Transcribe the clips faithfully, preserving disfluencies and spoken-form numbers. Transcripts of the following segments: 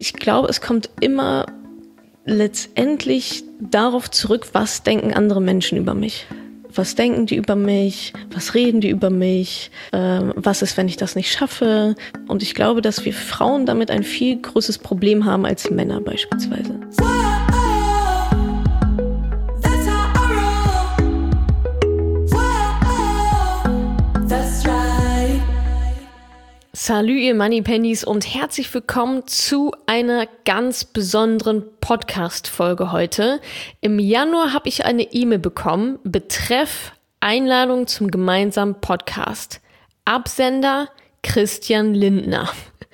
ich glaube, es kommt immer letztendlich darauf zurück, was denken andere Menschen über mich. Was denken die über mich? Was reden die über mich? Ähm, was ist, wenn ich das nicht schaffe? Und ich glaube, dass wir Frauen damit ein viel größeres Problem haben als Männer beispielsweise. Salü, ihr Moneypennies, und herzlich willkommen zu einer ganz besonderen Podcast-Folge heute. Im Januar habe ich eine E-Mail bekommen, betreff Einladung zum gemeinsamen Podcast. Absender Christian Lindner.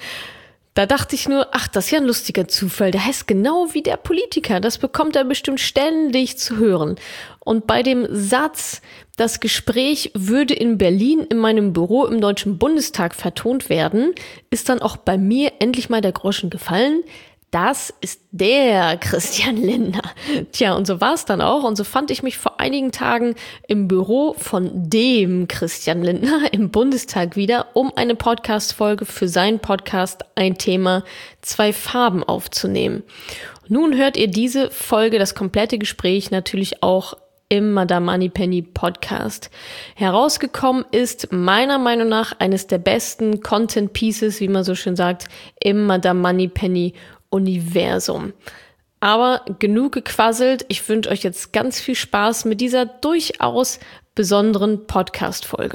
Da dachte ich nur, ach, das ist ja ein lustiger Zufall. Der heißt genau wie der Politiker. Das bekommt er bestimmt ständig zu hören. Und bei dem Satz, das Gespräch würde in Berlin in meinem Büro im Deutschen Bundestag vertont werden, ist dann auch bei mir endlich mal der Groschen gefallen. Das ist der Christian Lindner. Tja, und so war es dann auch. Und so fand ich mich vor einigen Tagen im Büro von dem Christian Lindner im Bundestag wieder, um eine Podcast-Folge für seinen Podcast Ein Thema, zwei Farben aufzunehmen. Nun hört ihr diese Folge, das komplette Gespräch natürlich auch im Madame Moneypenny Podcast. Herausgekommen ist meiner Meinung nach eines der besten Content Pieces, wie man so schön sagt, im Madame Moneypenny Universum. Aber genug gequasselt. Ich wünsche euch jetzt ganz viel Spaß mit dieser durchaus besonderen Podcast-Folge.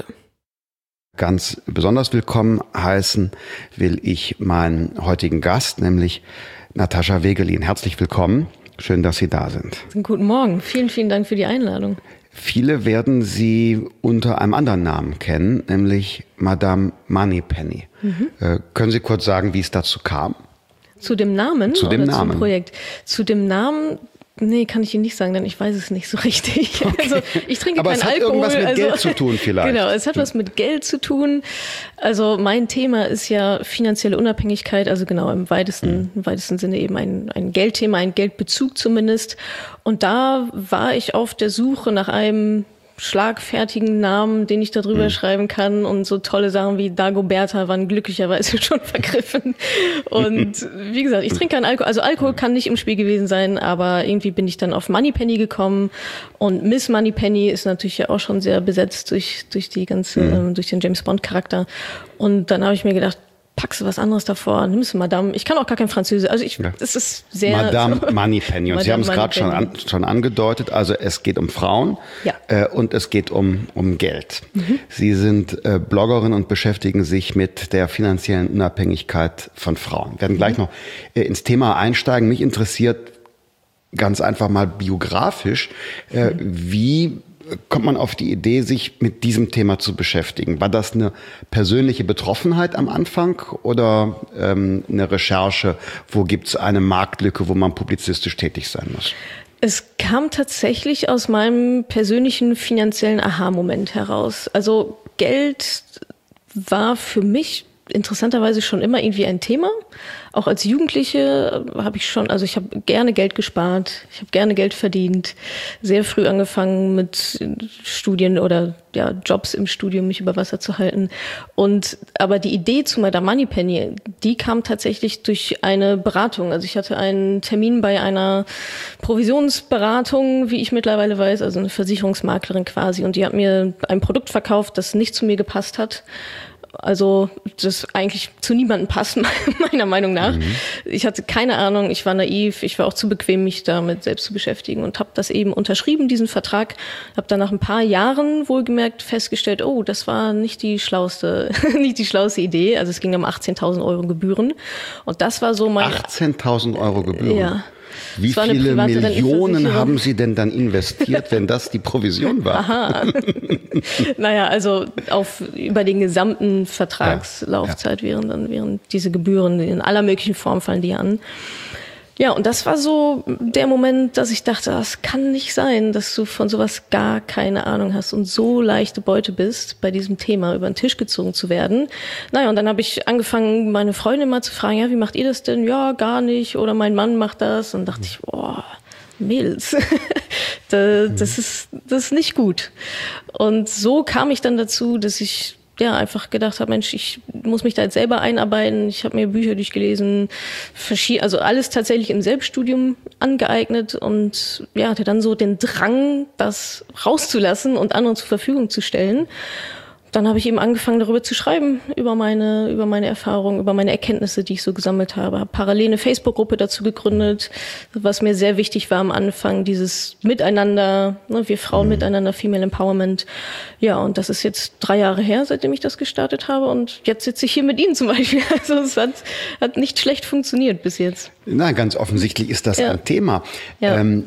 Ganz besonders willkommen heißen will ich meinen heutigen Gast, nämlich Natascha Wegelin. Herzlich willkommen. Schön, dass Sie da sind. Guten Morgen. Vielen, vielen Dank für die Einladung. Viele werden Sie unter einem anderen Namen kennen, nämlich Madame Moneypenny. Mhm. Äh, können Sie kurz sagen, wie es dazu kam? Zu dem Namen zu dem oder Namen. Zum Projekt? Zu dem Namen, nee, kann ich Ihnen nicht sagen, denn ich weiß es nicht so richtig. Okay. Also ich trinke Aber keinen es hat Alkohol. irgendwas mit also, Geld zu tun vielleicht. Genau, es hat was mit Geld zu tun. Also mein Thema ist ja finanzielle Unabhängigkeit, also genau im weitesten, mhm. im weitesten Sinne eben ein, ein Geldthema, ein Geldbezug zumindest. Und da war ich auf der Suche nach einem schlagfertigen Namen, den ich da drüber mhm. schreiben kann, und so tolle Sachen wie Dagoberta waren glücklicherweise schon vergriffen. Und wie gesagt, ich trinke keinen Alkohol, also Alkohol kann nicht im Spiel gewesen sein, aber irgendwie bin ich dann auf Moneypenny gekommen, und Miss Moneypenny ist natürlich ja auch schon sehr besetzt durch durch die ganze, mhm. ähm, durch den James Bond Charakter. Und dann habe ich mir gedacht, packst du was anderes davor, nimmst du Madame. Ich kann auch gar kein Französisch. Also ich, ja. das ist sehr... Madame so. Moneypenny. Und Madame Sie haben es gerade schon, an, schon angedeutet. Also es geht um Frauen, ja. äh, und es geht um, um Geld. Mhm. Sie sind äh, Bloggerin und beschäftigen sich mit der finanziellen Unabhängigkeit von Frauen. Wir werden gleich noch äh, ins Thema einsteigen. Mich interessiert ganz einfach mal biografisch, äh, mhm. wie kommt man auf die Idee, sich mit diesem Thema zu beschäftigen? War das eine persönliche Betroffenheit am Anfang oder ähm, eine Recherche, wo gibt es eine Marktlücke, wo man publizistisch tätig sein muss? Es kam tatsächlich aus meinem persönlichen finanziellen Aha-Moment heraus. Also Geld war für mich interessanterweise schon immer irgendwie ein Thema. Auch als Jugendliche habe ich schon, also ich habe gerne Geld gespart, ich habe gerne Geld verdient, sehr früh angefangen mit Studien oder ja, Jobs im Studium, mich über Wasser zu halten. Und aber die Idee zu Madame Moneypenny, die kam tatsächlich durch eine Beratung. Also ich hatte einen Termin bei einer Provisionsberatung, wie ich mittlerweile weiß, also eine Versicherungsmaklerin quasi, und die hat mir ein Produkt verkauft, das nicht zu mir gepasst hat. Also das eigentlich zu niemandem passt, meiner Meinung nach. Mhm. Ich hatte keine Ahnung, ich war naiv, ich war auch zu bequem, mich damit selbst zu beschäftigen, und habe das eben unterschrieben, diesen Vertrag. Habe dann nach ein paar Jahren wohlgemerkt festgestellt, oh, das war nicht die schlauste, nicht die schlauste Idee. Also es ging um achtzehntausend Euro Gebühren, und das war so mein... achtzehntausend Euro Gebühren? Ja. Wie viele Millionen haben Sie denn dann investiert, wenn das die Provision war? Aha. Naja, also auf, über den gesamten Vertragslaufzeit ja, ja. wären dann wären diese Gebühren in aller möglichen Form fallen die an. Ja, und das war so der Moment, dass ich dachte, das kann nicht sein, dass du von sowas gar keine Ahnung hast und so leichte Beute bist, bei diesem Thema über den Tisch gezogen zu werden. Naja, und dann habe ich angefangen, meine Freundin mal zu fragen, ja, wie macht ihr das denn? Ja, gar nicht. Oder mein Mann macht das. Und dachte ich, boah, Mädels, das ist, das ist nicht gut. Und so kam ich dann dazu, dass ich ja einfach gedacht habe, Mensch, ich muss mich da jetzt selber einarbeiten. Ich habe mir Bücher durchgelesen, also alles tatsächlich im Selbststudium angeeignet und ja, hatte dann so den Drang, das rauszulassen und anderen zur Verfügung zu stellen. Dann habe ich eben angefangen, darüber zu schreiben, über meine, über meine Erfahrungen, über meine Erkenntnisse, die ich so gesammelt habe. Habe parallel eine Facebook-Gruppe dazu gegründet, was mir sehr wichtig war am Anfang, dieses Miteinander, ne, wir Frauen mhm. miteinander, Female Empowerment. Ja, und das ist jetzt drei Jahre her, seitdem ich das gestartet habe. Und jetzt sitze ich hier mit Ihnen zum Beispiel. Also es hat, hat nicht schlecht funktioniert bis jetzt. Na, ganz offensichtlich ist das ja. ein Thema. Ja. Ähm,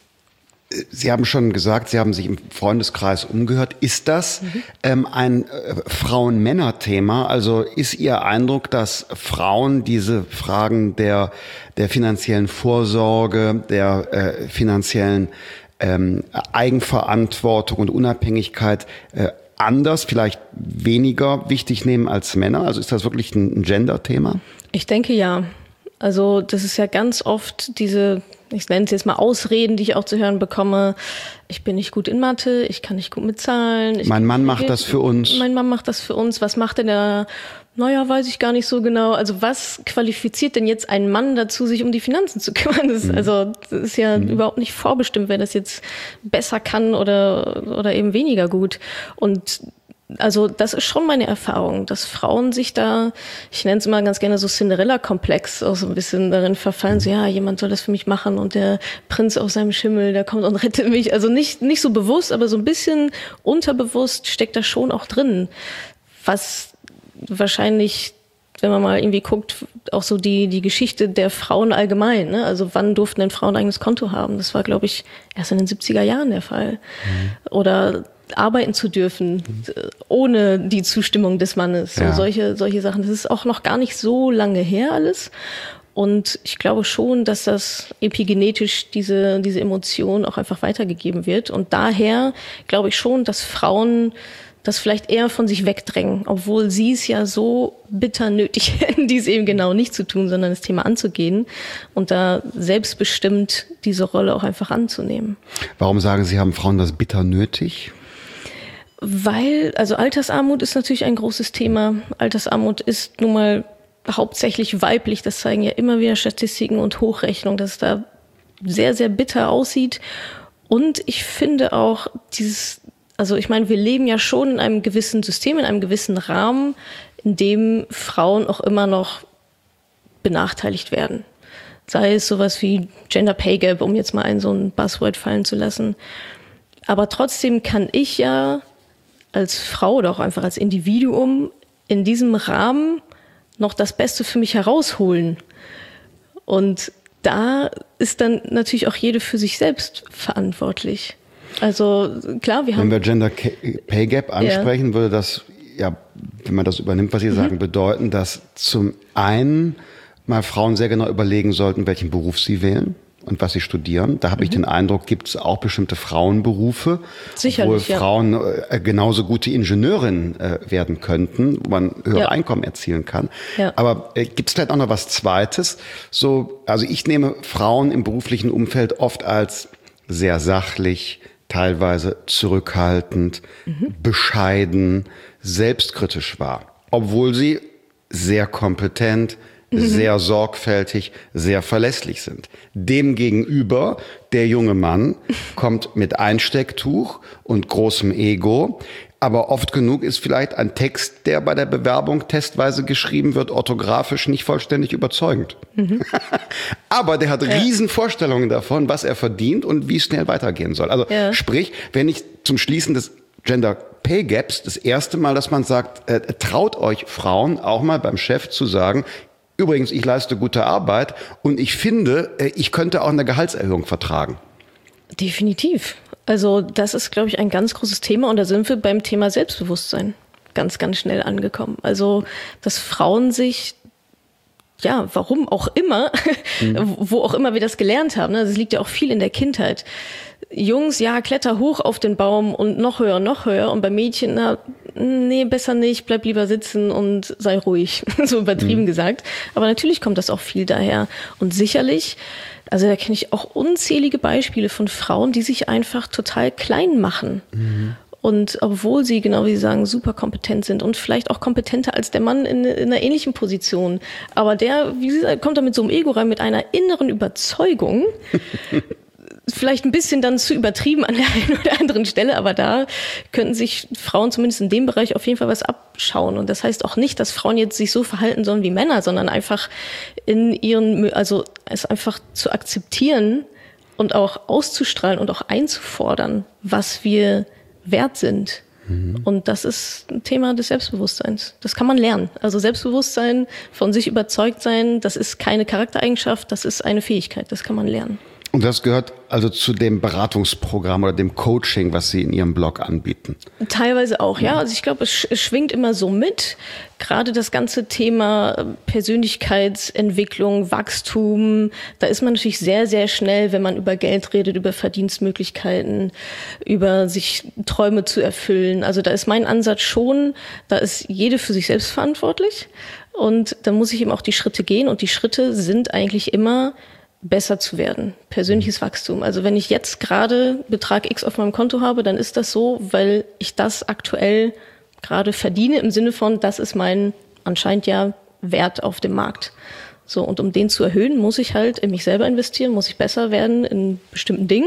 Sie haben schon gesagt, Sie haben sich im Freundeskreis umgehört. Ist das mhm. ähm, ein äh, Frauen-Männer-Thema? Also ist Ihr Eindruck, dass Frauen diese Fragen der, der finanziellen Vorsorge, der äh, finanziellen ähm, Eigenverantwortung und Unabhängigkeit äh, anders, vielleicht weniger wichtig nehmen als Männer? Also ist das wirklich ein, ein Gender-Thema? Ich denke ja. Also das ist ja ganz oft diese, ich nenne es jetzt mal Ausreden, die ich auch zu hören bekomme. Ich bin nicht gut in Mathe, ich kann nicht gut mit Zahlen. Mein Mann macht das für uns. Mein Mann macht das für uns. Was macht denn der? Naja, weiß ich gar nicht so genau. Also was qualifiziert denn jetzt einen Mann dazu, sich um die Finanzen zu kümmern? Das, mhm. Also das ist ja mhm. überhaupt nicht vorbestimmt, wer das jetzt besser kann oder, oder eben weniger gut. Und also das ist schon meine Erfahrung, dass Frauen sich da, ich nenne es immer ganz gerne so Cinderella-Komplex, auch so ein bisschen darin verfallen, so ja, jemand soll das für mich machen und der Prinz auf seinem Schimmel, der kommt und rettet mich. Also nicht nicht so bewusst, aber so ein bisschen unterbewusst steckt da schon auch drin, was wahrscheinlich, wenn man mal irgendwie guckt, auch so die die Geschichte der Frauen allgemein, ne? Also wann durften denn Frauen ein eigenes Konto haben? Das war, glaube ich, erst in den siebziger Jahren der Fall. Mhm. Oder arbeiten zu dürfen, ohne die Zustimmung des Mannes. So, ja. solche, solche Sachen. Das ist auch noch gar nicht so lange her alles. Und ich glaube schon, dass das epigenetisch diese, diese Emotion auch einfach weitergegeben wird. Und daher glaube ich schon, dass Frauen das vielleicht eher von sich wegdrängen, obwohl sie es ja so bitter nötig hätten, dies eben genau nicht zu tun, sondern das Thema anzugehen und da selbstbestimmt diese Rolle auch einfach anzunehmen. Warum sagen Sie, haben Frauen das bitter nötig? Weil, also Altersarmut ist natürlich ein großes Thema. Altersarmut ist nun mal hauptsächlich weiblich. Das zeigen ja immer wieder Statistiken und Hochrechnungen, dass es da sehr, sehr bitter aussieht. Und ich finde auch dieses, also ich meine, wir leben ja schon in einem gewissen System, in einem gewissen Rahmen, in dem Frauen auch immer noch benachteiligt werden. Sei es sowas wie Gender Pay Gap, um jetzt mal ein so ein Buzzword fallen zu lassen. Aber trotzdem kann ich ja als Frau oder auch einfach als Individuum in diesem Rahmen noch das Beste für mich herausholen. Und da ist dann natürlich auch jede für sich selbst verantwortlich. Also klar, wir haben... Wenn wir Gender Pay Gap ansprechen, ja. würde das, ja, wenn man das übernimmt, was Sie mhm. sagen, bedeuten, dass zum einen mal Frauen sehr genau überlegen sollten, welchen Beruf sie wählen und was sie studieren. Da habe mhm. ich den Eindruck, gibt es auch bestimmte Frauenberufe, Sicherlich, wo Frauen äh, genauso gute Ingenieurinnen äh, werden könnten, wo man höhere ja. Einkommen erzielen kann. Ja. Aber äh, gibt es vielleicht auch noch was Zweites? So, also ich nehme Frauen im beruflichen Umfeld oft als sehr sachlich, teilweise zurückhaltend, mhm. bescheiden, selbstkritisch wahr, obwohl sie sehr kompetent, sehr sorgfältig, sehr verlässlich sind. Demgegenüber, der junge Mann kommt mit Einstecktuch und großem Ego, aber oft genug ist vielleicht ein Text, der bei der Bewerbung testweise geschrieben wird, orthografisch nicht vollständig überzeugend. Mhm. Aber der hat ja. riesen Vorstellungen davon, was er verdient und wie es schnell weitergehen soll. Also ja. sprich, wenn ich zum Schließen des Gender Pay Gaps das erste Mal, dass man sagt, äh, traut euch Frauen auch mal beim Chef zu sagen, übrigens, ich leiste gute Arbeit und ich finde, ich könnte auch eine Gehaltserhöhung vertragen. Definitiv. Also das ist, glaube ich, ein ganz großes Thema und da sind wir beim Thema Selbstbewusstsein ganz, ganz schnell angekommen. Also, dass Frauen sich, ja, warum auch immer, mhm. wo auch immer wir das gelernt haben, das liegt ja auch viel in der Kindheit. Jungs, ja, kletter hoch auf den Baum und noch höher, noch höher. Und bei Mädchen, na, nee, besser nicht, bleib lieber sitzen und sei ruhig. So übertrieben mhm. gesagt. Aber natürlich kommt das auch viel daher. Und sicherlich, also da kenne ich auch unzählige Beispiele von Frauen, die sich einfach total klein machen. Mhm. Und obwohl sie, genau wie Sie sagen, super kompetent sind und vielleicht auch kompetenter als der Mann in, in einer ähnlichen Position. Aber der, wie Sie sagen, kommt da mit so einem Ego rein, mit einer inneren Überzeugung. Vielleicht ein bisschen dann zu übertrieben an der einen oder anderen Stelle, aber da könnten sich Frauen zumindest in dem Bereich auf jeden Fall was abschauen. Und das heißt auch nicht, dass Frauen jetzt sich so verhalten sollen wie Männer, sondern einfach in ihren, also es einfach zu akzeptieren und auch auszustrahlen und auch einzufordern, was wir wert sind. Mhm. Und das ist ein Thema des Selbstbewusstseins. Das kann man lernen. Also Selbstbewusstsein, von sich überzeugt sein, das ist keine Charaktereigenschaft, das ist eine Fähigkeit, das kann man lernen. Und das gehört also zu dem Beratungsprogramm oder dem Coaching, was Sie in Ihrem Blog anbieten? Teilweise auch, ja. Also ich glaube, es, es schwingt immer so mit. Gerade das ganze Thema Persönlichkeitsentwicklung, Wachstum, da ist man natürlich sehr, sehr schnell, wenn man über Geld redet, über Verdienstmöglichkeiten, über sich Träume zu erfüllen. Also da ist mein Ansatz schon, da ist jede für sich selbst verantwortlich. Und da muss ich eben auch die Schritte gehen. Und die Schritte sind eigentlich immer besser zu werden, persönliches Wachstum. Also wenn ich jetzt gerade Betrag X auf meinem Konto habe, dann ist das so, weil ich das aktuell gerade verdiene, im Sinne von, das ist mein anscheinend ja Wert auf dem Markt. So, und um den zu erhöhen, muss ich halt in mich selber investieren, muss ich besser werden in bestimmten Dingen.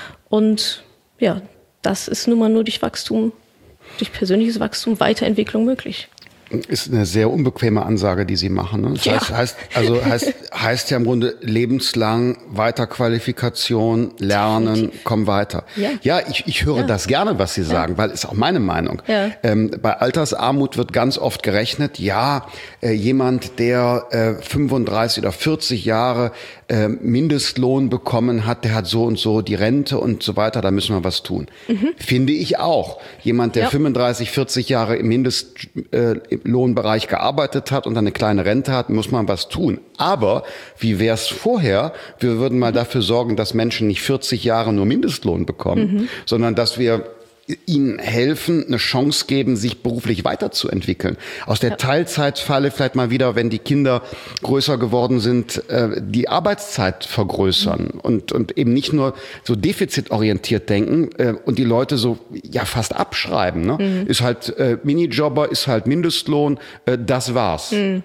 Und ja, das ist nun mal nur durch Wachstum, durch persönliches Wachstum, Weiterentwicklung möglich. Ist eine sehr unbequeme Ansage, die Sie machen. Ne? Das ja. heißt, heißt, also heißt, heißt ja im Grunde lebenslang Weiterqualifikation, Lernen, Definitiv. Komm weiter. Ja, ja ich, ich höre ja. das gerne, was Sie sagen, ja. weil ist auch meine Meinung. Ja. Ähm, bei Altersarmut wird ganz oft gerechnet, ja, äh, jemand, der äh, fünfunddreißig oder vierzig Jahre äh, Mindestlohn bekommen hat, der hat so und so die Rente und so weiter, da müssen wir was tun. Mhm. Finde ich auch. Jemand, der ja. fünfunddreißig, vierzig Jahre im Mindestlohn äh, Lohnbereich gearbeitet hat und eine kleine Rente hat, muss man was tun. Aber wie wäre es vorher? Wir würden mal dafür sorgen, dass Menschen nicht vierzig Jahre nur Mindestlohn bekommen, mhm. sondern dass wir ihnen helfen, eine Chance geben, sich beruflich weiterzuentwickeln. Aus der ja. Teilzeitfalle vielleicht mal wieder, wenn die Kinder größer geworden sind, die Arbeitszeit vergrößern mhm. und, und eben nicht nur so defizitorientiert denken und die Leute so ja fast abschreiben. Ne? Mhm. Ist halt äh, Minijobber, ist halt Mindestlohn, äh, das war's. Mhm.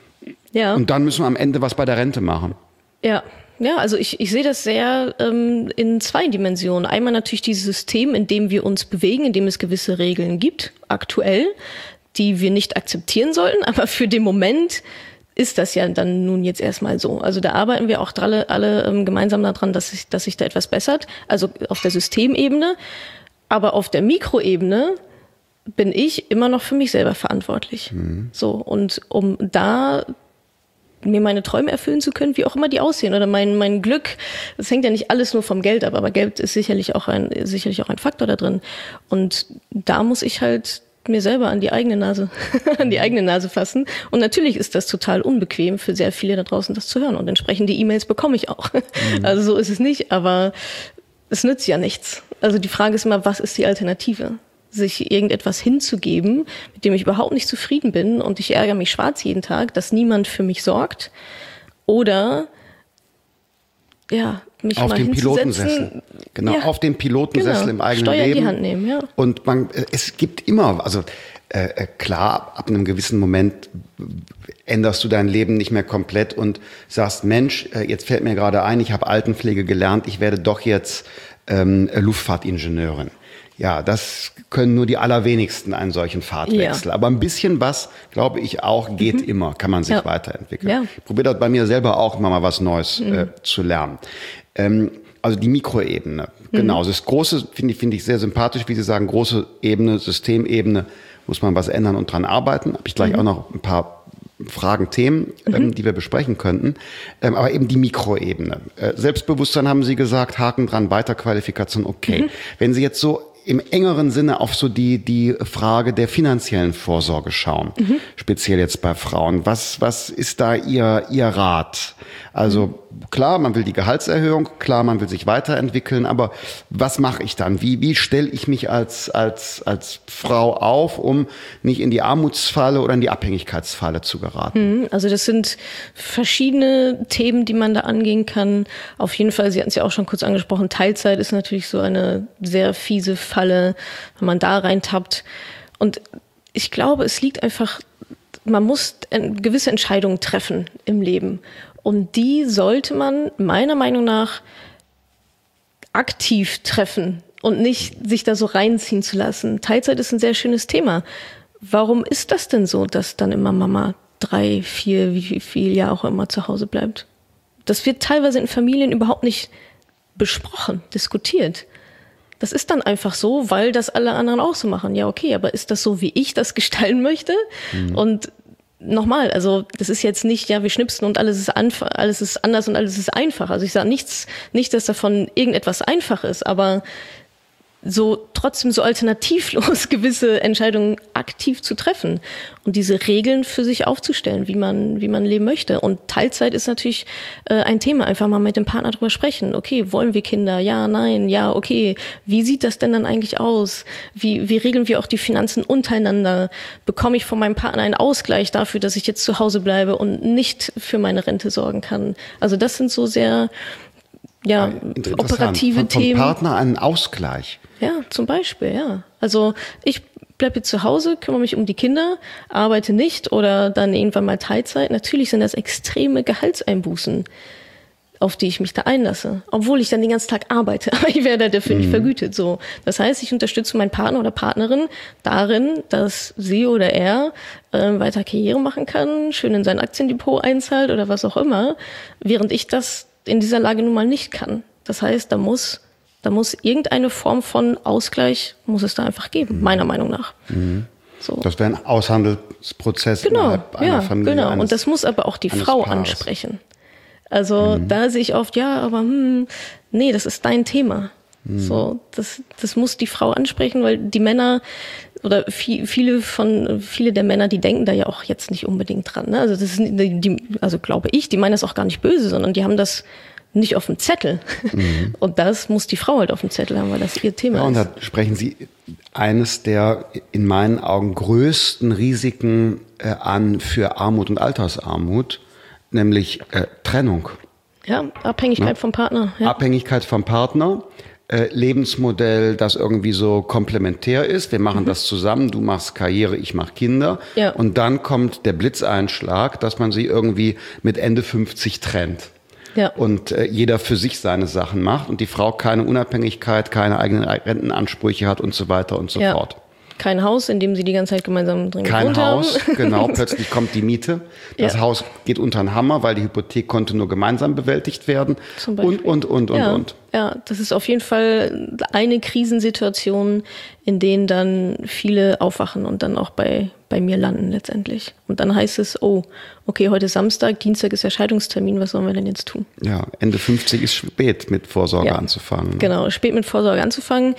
Ja. Und dann müssen wir am Ende was bei der Rente machen. Ja. Ja, also ich, ich sehe das sehr ähm, in zwei Dimensionen. Einmal natürlich dieses System, in dem wir uns bewegen, in dem es gewisse Regeln gibt, aktuell, die wir nicht akzeptieren sollten. Aber für den Moment ist das ja dann nun jetzt erstmal so. Also da arbeiten wir auch alle, alle ähm, gemeinsam daran, dass sich, dass sich da etwas bessert. Also auf der Systemebene. Aber auf der Mikroebene bin ich immer noch für mich selber verantwortlich. Mhm. So, und um da mir meine Träume erfüllen zu können, wie auch immer die aussehen, oder mein mein Glück, das hängt ja nicht alles nur vom Geld ab, aber Geld ist sicherlich auch ein sicherlich auch ein Faktor da drin. Und da muss ich halt mir selber an die eigene Nase an die eigene Nase fassen. Und natürlich ist das total unbequem für sehr viele da draußen, das zu hören. Und entsprechende E-Mails bekomme ich auch. Mhm. Also so ist es nicht, aber es nützt ja nichts. Also die Frage ist immer, was ist die Alternative? Sich irgendetwas hinzugeben, mit dem ich überhaupt nicht zufrieden bin und ich ärgere mich schwarz jeden Tag, dass niemand für mich sorgt, oder ja, mich auf mal den Pilotensessel, genau, ja, auf den Pilotensessel genau, im eigenen Steuer Leben. In die Hand nehmen, ja. Und man, es gibt immer, also äh, klar, ab einem gewissen Moment änderst du dein Leben nicht mehr komplett und sagst, Mensch, jetzt fällt mir gerade ein, ich habe Altenpflege gelernt, ich werde doch jetzt ähm, Luftfahrtingenieurin. Ja, das können nur die allerwenigsten einen solchen Fahrtwechsel. Ja. Aber ein bisschen was, glaube ich auch, geht mhm. immer, kann man sich ja. weiterentwickeln. Ja. Ich probiere das bei mir selber auch immer mal was Neues mhm. äh, zu lernen. Ähm, also die Mikroebene, mhm. genau. Das große finde ich, finde ich sehr sympathisch, wie Sie sagen, große Ebene, Systemebene, muss man was ändern und dran arbeiten. Habe ich gleich mhm. auch noch ein paar Fragen, Themen, mhm. ähm, die wir besprechen könnten. Ähm, aber eben die Mikroebene. Äh, Selbstbewusstsein haben Sie gesagt, Haken dran, Weiterqualifikation, okay. Mhm. Wenn Sie jetzt so im engeren Sinne auf so die die Frage der finanziellen Vorsorge schauen, mhm. speziell jetzt bei Frauen. Was was ist da Ihr Ihr Rat? Also klar, man will die Gehaltserhöhung, klar, man will sich weiterentwickeln, aber was mache ich dann? Wie wie stelle ich mich als als als Frau auf, um nicht in die Armutsfalle oder in die Abhängigkeitsfalle zu geraten? Also das sind verschiedene Themen, die man da angehen kann. Auf jeden Fall, Sie hatten es ja auch schon kurz angesprochen, Teilzeit ist natürlich so eine sehr fiese Falle, wenn man da reintappt. Und ich glaube, es liegt einfach, man muss gewisse Entscheidungen treffen im Leben. Und die sollte man meiner Meinung nach aktiv treffen und nicht sich da so reinziehen zu lassen. Teilzeit ist ein sehr schönes Thema. Warum ist das denn so, dass dann immer Mama drei, vier, wie viel Jahr auch immer zu Hause bleibt? Das wird teilweise in Familien überhaupt nicht besprochen, diskutiert. Das ist dann einfach so, weil das alle anderen auch so machen. Ja, okay, aber ist das so, wie ich das gestalten möchte? Mhm. Und nochmal, also das ist jetzt nicht, ja, wir schnipsen und alles ist anf- alles ist anders und alles ist einfach. Also ich sage nichts, nicht, dass davon irgendetwas einfach ist, aber so trotzdem so alternativlos gewisse Entscheidungen aktiv zu treffen und diese Regeln für sich aufzustellen, wie man wie man leben möchte. Und Teilzeit ist natürlich äh, ein Thema. Einfach mal mit dem Partner drüber sprechen. Okay, wollen wir Kinder? Ja, nein, ja, okay. Wie sieht das denn dann eigentlich aus? Wie wie regeln wir auch die Finanzen untereinander? Bekomme ich von meinem Partner einen Ausgleich dafür, dass ich jetzt zu Hause bleibe und nicht für meine Rente sorgen kann? Also das sind so sehr ja operative von, vom Themen. Vom Partner einen Ausgleich. Ja, zum Beispiel, ja. Also ich bleibe jetzt zu Hause, kümmere mich um die Kinder, arbeite nicht oder dann irgendwann mal Teilzeit. Natürlich sind das extreme Gehaltseinbußen, auf die ich mich da einlasse. Obwohl ich dann den ganzen Tag arbeite, aber ich werde dafür mhm. nicht vergütet. So, das heißt, ich unterstütze meinen Partner oder Partnerin darin, dass sie oder er äh, weiter Karriere machen kann, schön in sein Aktiendepot einzahlt oder was auch immer, während ich das in dieser Lage nun mal nicht kann. Das heißt, da muss Da muss irgendeine Form von Ausgleich, muss es da einfach geben, mhm. meiner Meinung nach. Mhm. So. Das wäre ein Aushandelsprozess genau, innerhalb einer ja, Familie. Genau, eines, und das muss aber auch die Frau Paares. ansprechen. Also mhm. da sehe ich oft, ja, aber hm, nee, das ist dein Thema. Mhm. So, das, das muss die Frau ansprechen, weil die Männer oder viel, viele von viele der Männer, die denken da ja auch jetzt nicht unbedingt dran. Ne? Also das ist die, also glaube ich, die meinen das auch gar nicht böse, sondern die haben das nicht auf dem Zettel. Mhm. Und das muss die Frau halt auf dem Zettel haben, weil das ihr Thema ja, und ist. da sprechen Sie eines der in meinen Augen größten Risiken äh, an für Armut und Altersarmut, nämlich äh, Trennung. Ja, Abhängigkeit ja? vom Partner. Ja. Abhängigkeit vom Partner, äh, Lebensmodell, das irgendwie so komplementär ist. Wir machen mhm. das zusammen, du machst Karriere, ich mache Kinder. Ja. Und dann kommt der Blitzeinschlag, dass man sie irgendwie mit Ende fünfzig trennt. Ja. Und äh, jeder für sich seine Sachen macht und die Frau keine Unabhängigkeit, keine eigenen Rentenansprüche hat und so weiter und so ja. fort. Kein Haus, in dem sie die ganze Zeit gemeinsam drin gewohnt haben. Kein Haus, genau, plötzlich kommt die Miete. Das ja. Haus geht unter den Hammer, weil die Hypothek konnte nur gemeinsam bewältigt werden. Zum Beispiel. Und, und, und, und, ja. und. Ja, das ist auf jeden Fall eine Krisensituation, in denen dann viele aufwachen und dann auch bei, bei mir landen letztendlich. Und dann heißt es, oh, okay, heute ist Samstag, Dienstag ist der Scheidungstermin, was sollen wir denn jetzt tun? Ja, Ende fünfzig ist spät, mit Vorsorge ja. anzufangen. Genau, spät mit Vorsorge anzufangen.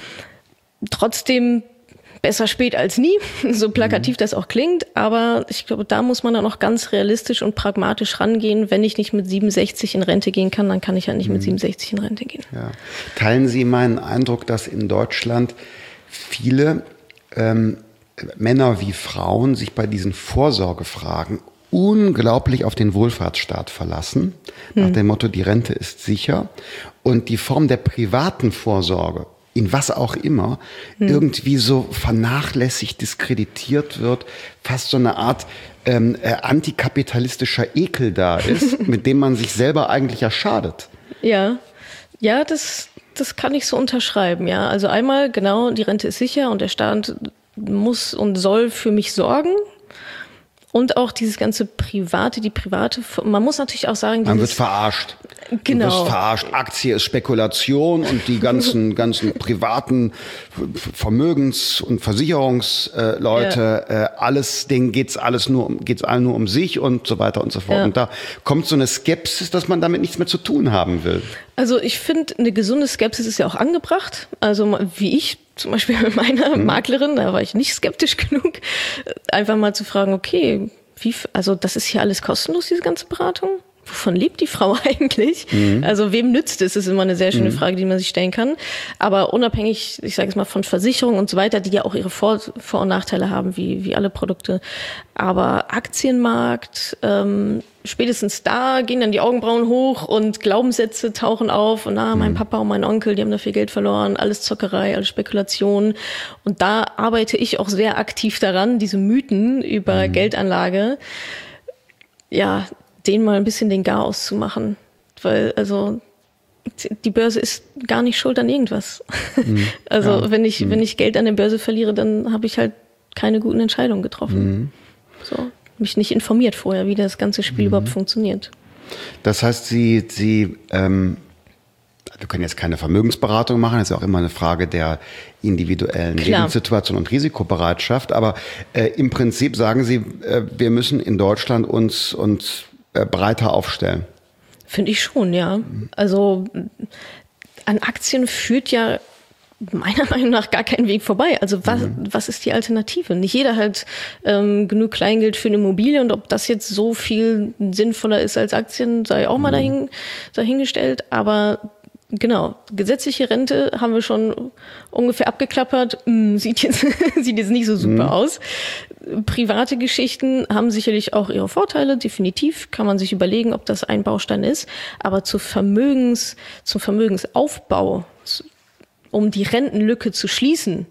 Trotzdem besser spät als nie, so plakativ das auch klingt, aber ich glaube, da muss man dann auch ganz realistisch und pragmatisch rangehen. Wenn ich nicht mit siebenundsechzig in Rente gehen kann, dann kann ich ja nicht mit siebenundsechzig in Rente gehen. Ja. Teilen Sie meinen Eindruck, dass in Deutschland viele ähm, Männer wie Frauen sich bei diesen Vorsorgefragen unglaublich auf den Wohlfahrtsstaat verlassen, hm. nach dem Motto, die Rente ist sicher, und die Form der privaten Vorsorge, in was auch immer, hm. irgendwie so vernachlässigt, diskreditiert wird, fast so eine Art ähm, äh, antikapitalistischer Ekel da ist, mit dem man sich selber eigentlich ja schadet. Ja, ja, das, das kann ich so unterschreiben, ja. Also einmal, genau, die Rente ist sicher und der Staat muss und soll für mich sorgen. Und auch dieses ganze Private, die private, man muss natürlich auch sagen, man wird verarscht. Genau. Du wirst verarscht. Aktie ist Spekulation und die ganzen, ganzen privaten Vermögens- und Versicherungsleute, ja. äh, alles, denen geht's alles nur, geht's allen nur um sich und so weiter und so fort. Ja. Und da kommt so eine Skepsis, dass man damit nichts mehr zu tun haben will. Also ich finde, eine gesunde Skepsis ist ja auch angebracht. Also wie ich zum Beispiel mit meiner hm. Maklerin, da war ich nicht skeptisch genug, einfach mal zu fragen, okay, wie, also das ist hier alles kostenlos, diese ganze Beratung? wovon lebt die Frau eigentlich? Mhm. Also wem nützt es? Das ist immer eine sehr schöne mhm. Frage, die man sich stellen kann. Aber unabhängig, ich sage es mal, von Versicherungen und so weiter, die ja auch ihre Vor-, Vor- und Nachteile haben, wie, wie alle Produkte. Aber Aktienmarkt, ähm, spätestens da gehen dann die Augenbrauen hoch und Glaubenssätze tauchen auf. Und na, mein mhm. Papa und mein Onkel, die haben da viel Geld verloren. Alles Zockerei, alles Spekulation. Und da arbeite ich auch sehr aktiv daran, diese Mythen über mhm. Geldanlage, ja, denen mal ein bisschen den Garaus zu machen. Weil, also, die Börse ist gar nicht schuld an irgendwas. Mhm. Also, ja. wenn ich, mhm. wenn ich Geld an der Börse verliere, dann habe ich halt keine guten Entscheidungen getroffen. Mhm. So, mich nicht informiert vorher, wie das ganze Spiel mhm. überhaupt funktioniert. Das heißt, Sie, Sie, ähm, wir können jetzt keine Vermögensberatung machen, das ist auch immer eine Frage der individuellen Klar. Lebenssituation und Risikobereitschaft. Aber äh, im Prinzip sagen Sie, äh, wir müssen in Deutschland uns, uns breiter aufstellen. Finde ich schon, ja. Also an Aktien führt ja meiner Meinung nach gar kein Weg vorbei. Also was, mhm. was ist die Alternative? Nicht jeder hat ähm, genug Kleingeld für eine Immobilie und ob das jetzt so viel sinnvoller ist als Aktien, sei auch mal mhm. dahin, dahingestellt. Aber genau, gesetzliche Rente haben wir schon ungefähr abgeklappert. Hm, sieht jetzt, sieht jetzt nicht so super mhm. aus. Private Geschichten haben sicherlich auch ihre Vorteile, definitiv. Kann man sich überlegen, ob das ein Baustein ist. Aber zu Vermögens, zum Vermögensaufbau, um die Rentenlücke zu schließen,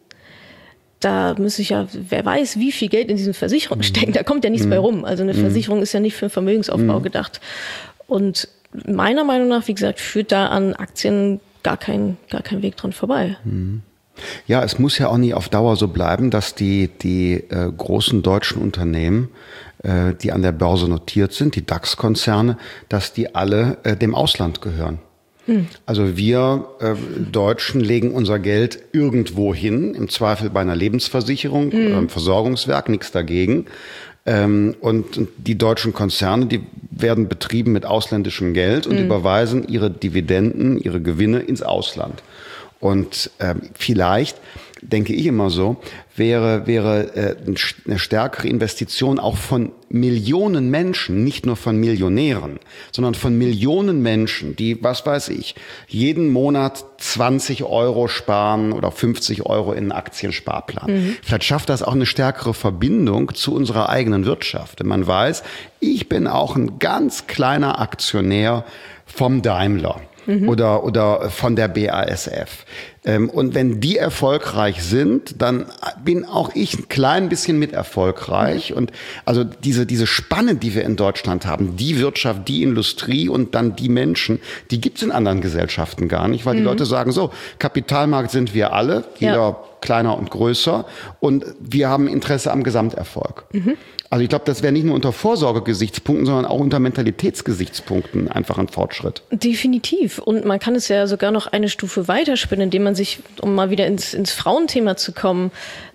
da müsste ich ja, wer weiß, wie viel Geld in diesen Versicherungen stecken. Da kommt ja nichts mhm. bei rum. Also eine mhm. Versicherung ist ja nicht für den Vermögensaufbau mhm. gedacht. Und meiner Meinung nach, wie gesagt, führt da an Aktien gar kein, gar kein Weg dran vorbei. Mhm. Ja, es muss ja auch nie auf Dauer so bleiben, dass die, die äh, großen deutschen Unternehmen, äh, die an der Börse notiert sind, die DAX-Konzerne, dass die alle äh, dem Ausland gehören. Hm. Also wir äh, Deutschen legen unser Geld irgendwo hin, im Zweifel bei einer Lebensversicherung, hm. einem Versorgungswerk, nichts dagegen. Ähm, und, und die deutschen Konzerne, die werden betrieben mit ausländischem Geld und hm. überweisen ihre Dividenden, ihre Gewinne ins Ausland. Und ähm, vielleicht, denke ich immer so, wäre, wäre äh, eine stärkere Investition auch von Millionen Menschen, nicht nur von Millionären, sondern von Millionen Menschen, die, was weiß ich, jeden Monat zwanzig Euro sparen oder fünfzig Euro in einen Aktiensparplan. Mhm. Vielleicht schafft das auch eine stärkere Verbindung zu unserer eigenen Wirtschaft. Wenn man weiß, ich bin auch ein ganz kleiner Aktionär vom Daimler. Mhm. Oder, oder von der B A S F. Ähm, und wenn die erfolgreich sind, dann bin auch ich ein klein bisschen mit erfolgreich. Mhm. Und also diese, diese Spanne, die wir in Deutschland haben, die Wirtschaft, die Industrie und dann die Menschen, die gibt's in anderen Gesellschaften gar nicht, weil mhm. die Leute sagen so, Kapitalmarkt sind wir alle, jeder ja. kleiner und größer und wir haben Interesse am Gesamterfolg. Mhm. Also ich glaube, das wäre nicht nur unter Vorsorgegesichtspunkten, sondern auch unter Mentalitätsgesichtspunkten einfach ein Fortschritt. Definitiv. Und man kann es ja sogar noch eine Stufe weiterspinnen, indem man sich, um mal wieder ins, ins Frauenthema zu kommen,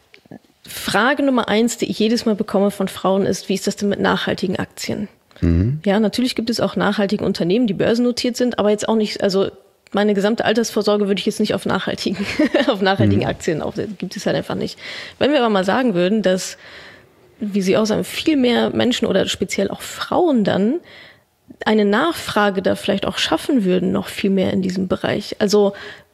Frage Nummer eins, die ich jedes Mal bekomme von Frauen ist, wie ist das denn mit nachhaltigen Aktien? Mhm. Ja, natürlich gibt es auch nachhaltige Unternehmen, die börsennotiert sind, aber jetzt auch nicht, also meine gesamte Altersvorsorge würde ich jetzt nicht auf nachhaltigen, auf nachhaltigen mhm. Aktien auf, gibt es halt einfach nicht. Wenn wir aber mal sagen würden, dass, wie Sie auch sagen, viel mehr Menschen oder speziell auch Frauen dann eine Nachfrage da vielleicht auch schaffen würden, noch viel mehr in diesem Bereich. Also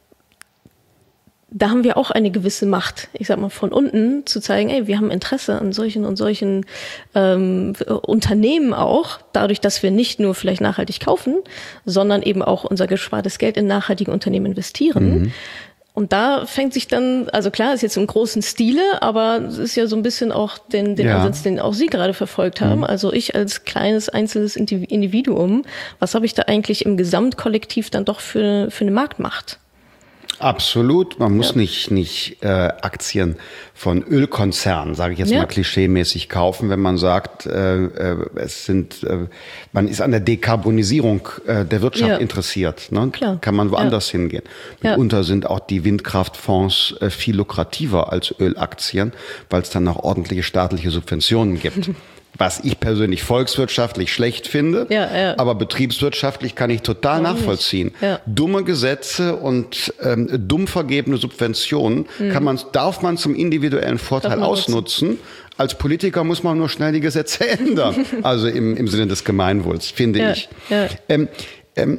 da haben wir auch eine gewisse Macht, ich sag mal von unten, zu zeigen, ey, wir haben Interesse an solchen und solchen ähm, Unternehmen auch, dadurch, dass wir nicht nur vielleicht nachhaltig kaufen, sondern eben auch unser gespartes Geld in nachhaltige Unternehmen investieren. Mhm. Und da fängt sich dann, also klar, ist jetzt im großen Stile, aber es ist ja so ein bisschen auch den, den ja. Ansatz, den auch Sie gerade verfolgt haben. Mhm. Also ich als kleines, einzelnes Individuum, was habe ich da eigentlich im Gesamtkollektiv dann doch für, für eine Marktmacht? Absolut. Man muss ja. nicht, nicht äh, Aktien von Ölkonzernen, sage ich jetzt ja. mal klischeemäßig, kaufen, wenn man sagt, äh, äh, es sind, äh, man ist an der Dekarbonisierung äh, der Wirtschaft ja. interessiert. Ne? Klar. Kann man woanders ja. hingehen. Mitunter ja. sind auch die Windkraftfonds äh, viel lukrativer als Ölaktien, weil es dann noch ordentliche staatliche Subventionen gibt. was ich persönlich volkswirtschaftlich schlecht finde, ja, ja. aber betriebswirtschaftlich kann ich total Warum nachvollziehen. Ja. Dumme Gesetze und ähm, dumm vergebene Subventionen mhm. kann man, darf man zum individuellen Vorteil ausnutzen. Nutzen. Als Politiker muss man nur schnell die Gesetze ändern, also im, im Sinne des Gemeinwohls, finde ja, ich. Ja. Ähm, ähm,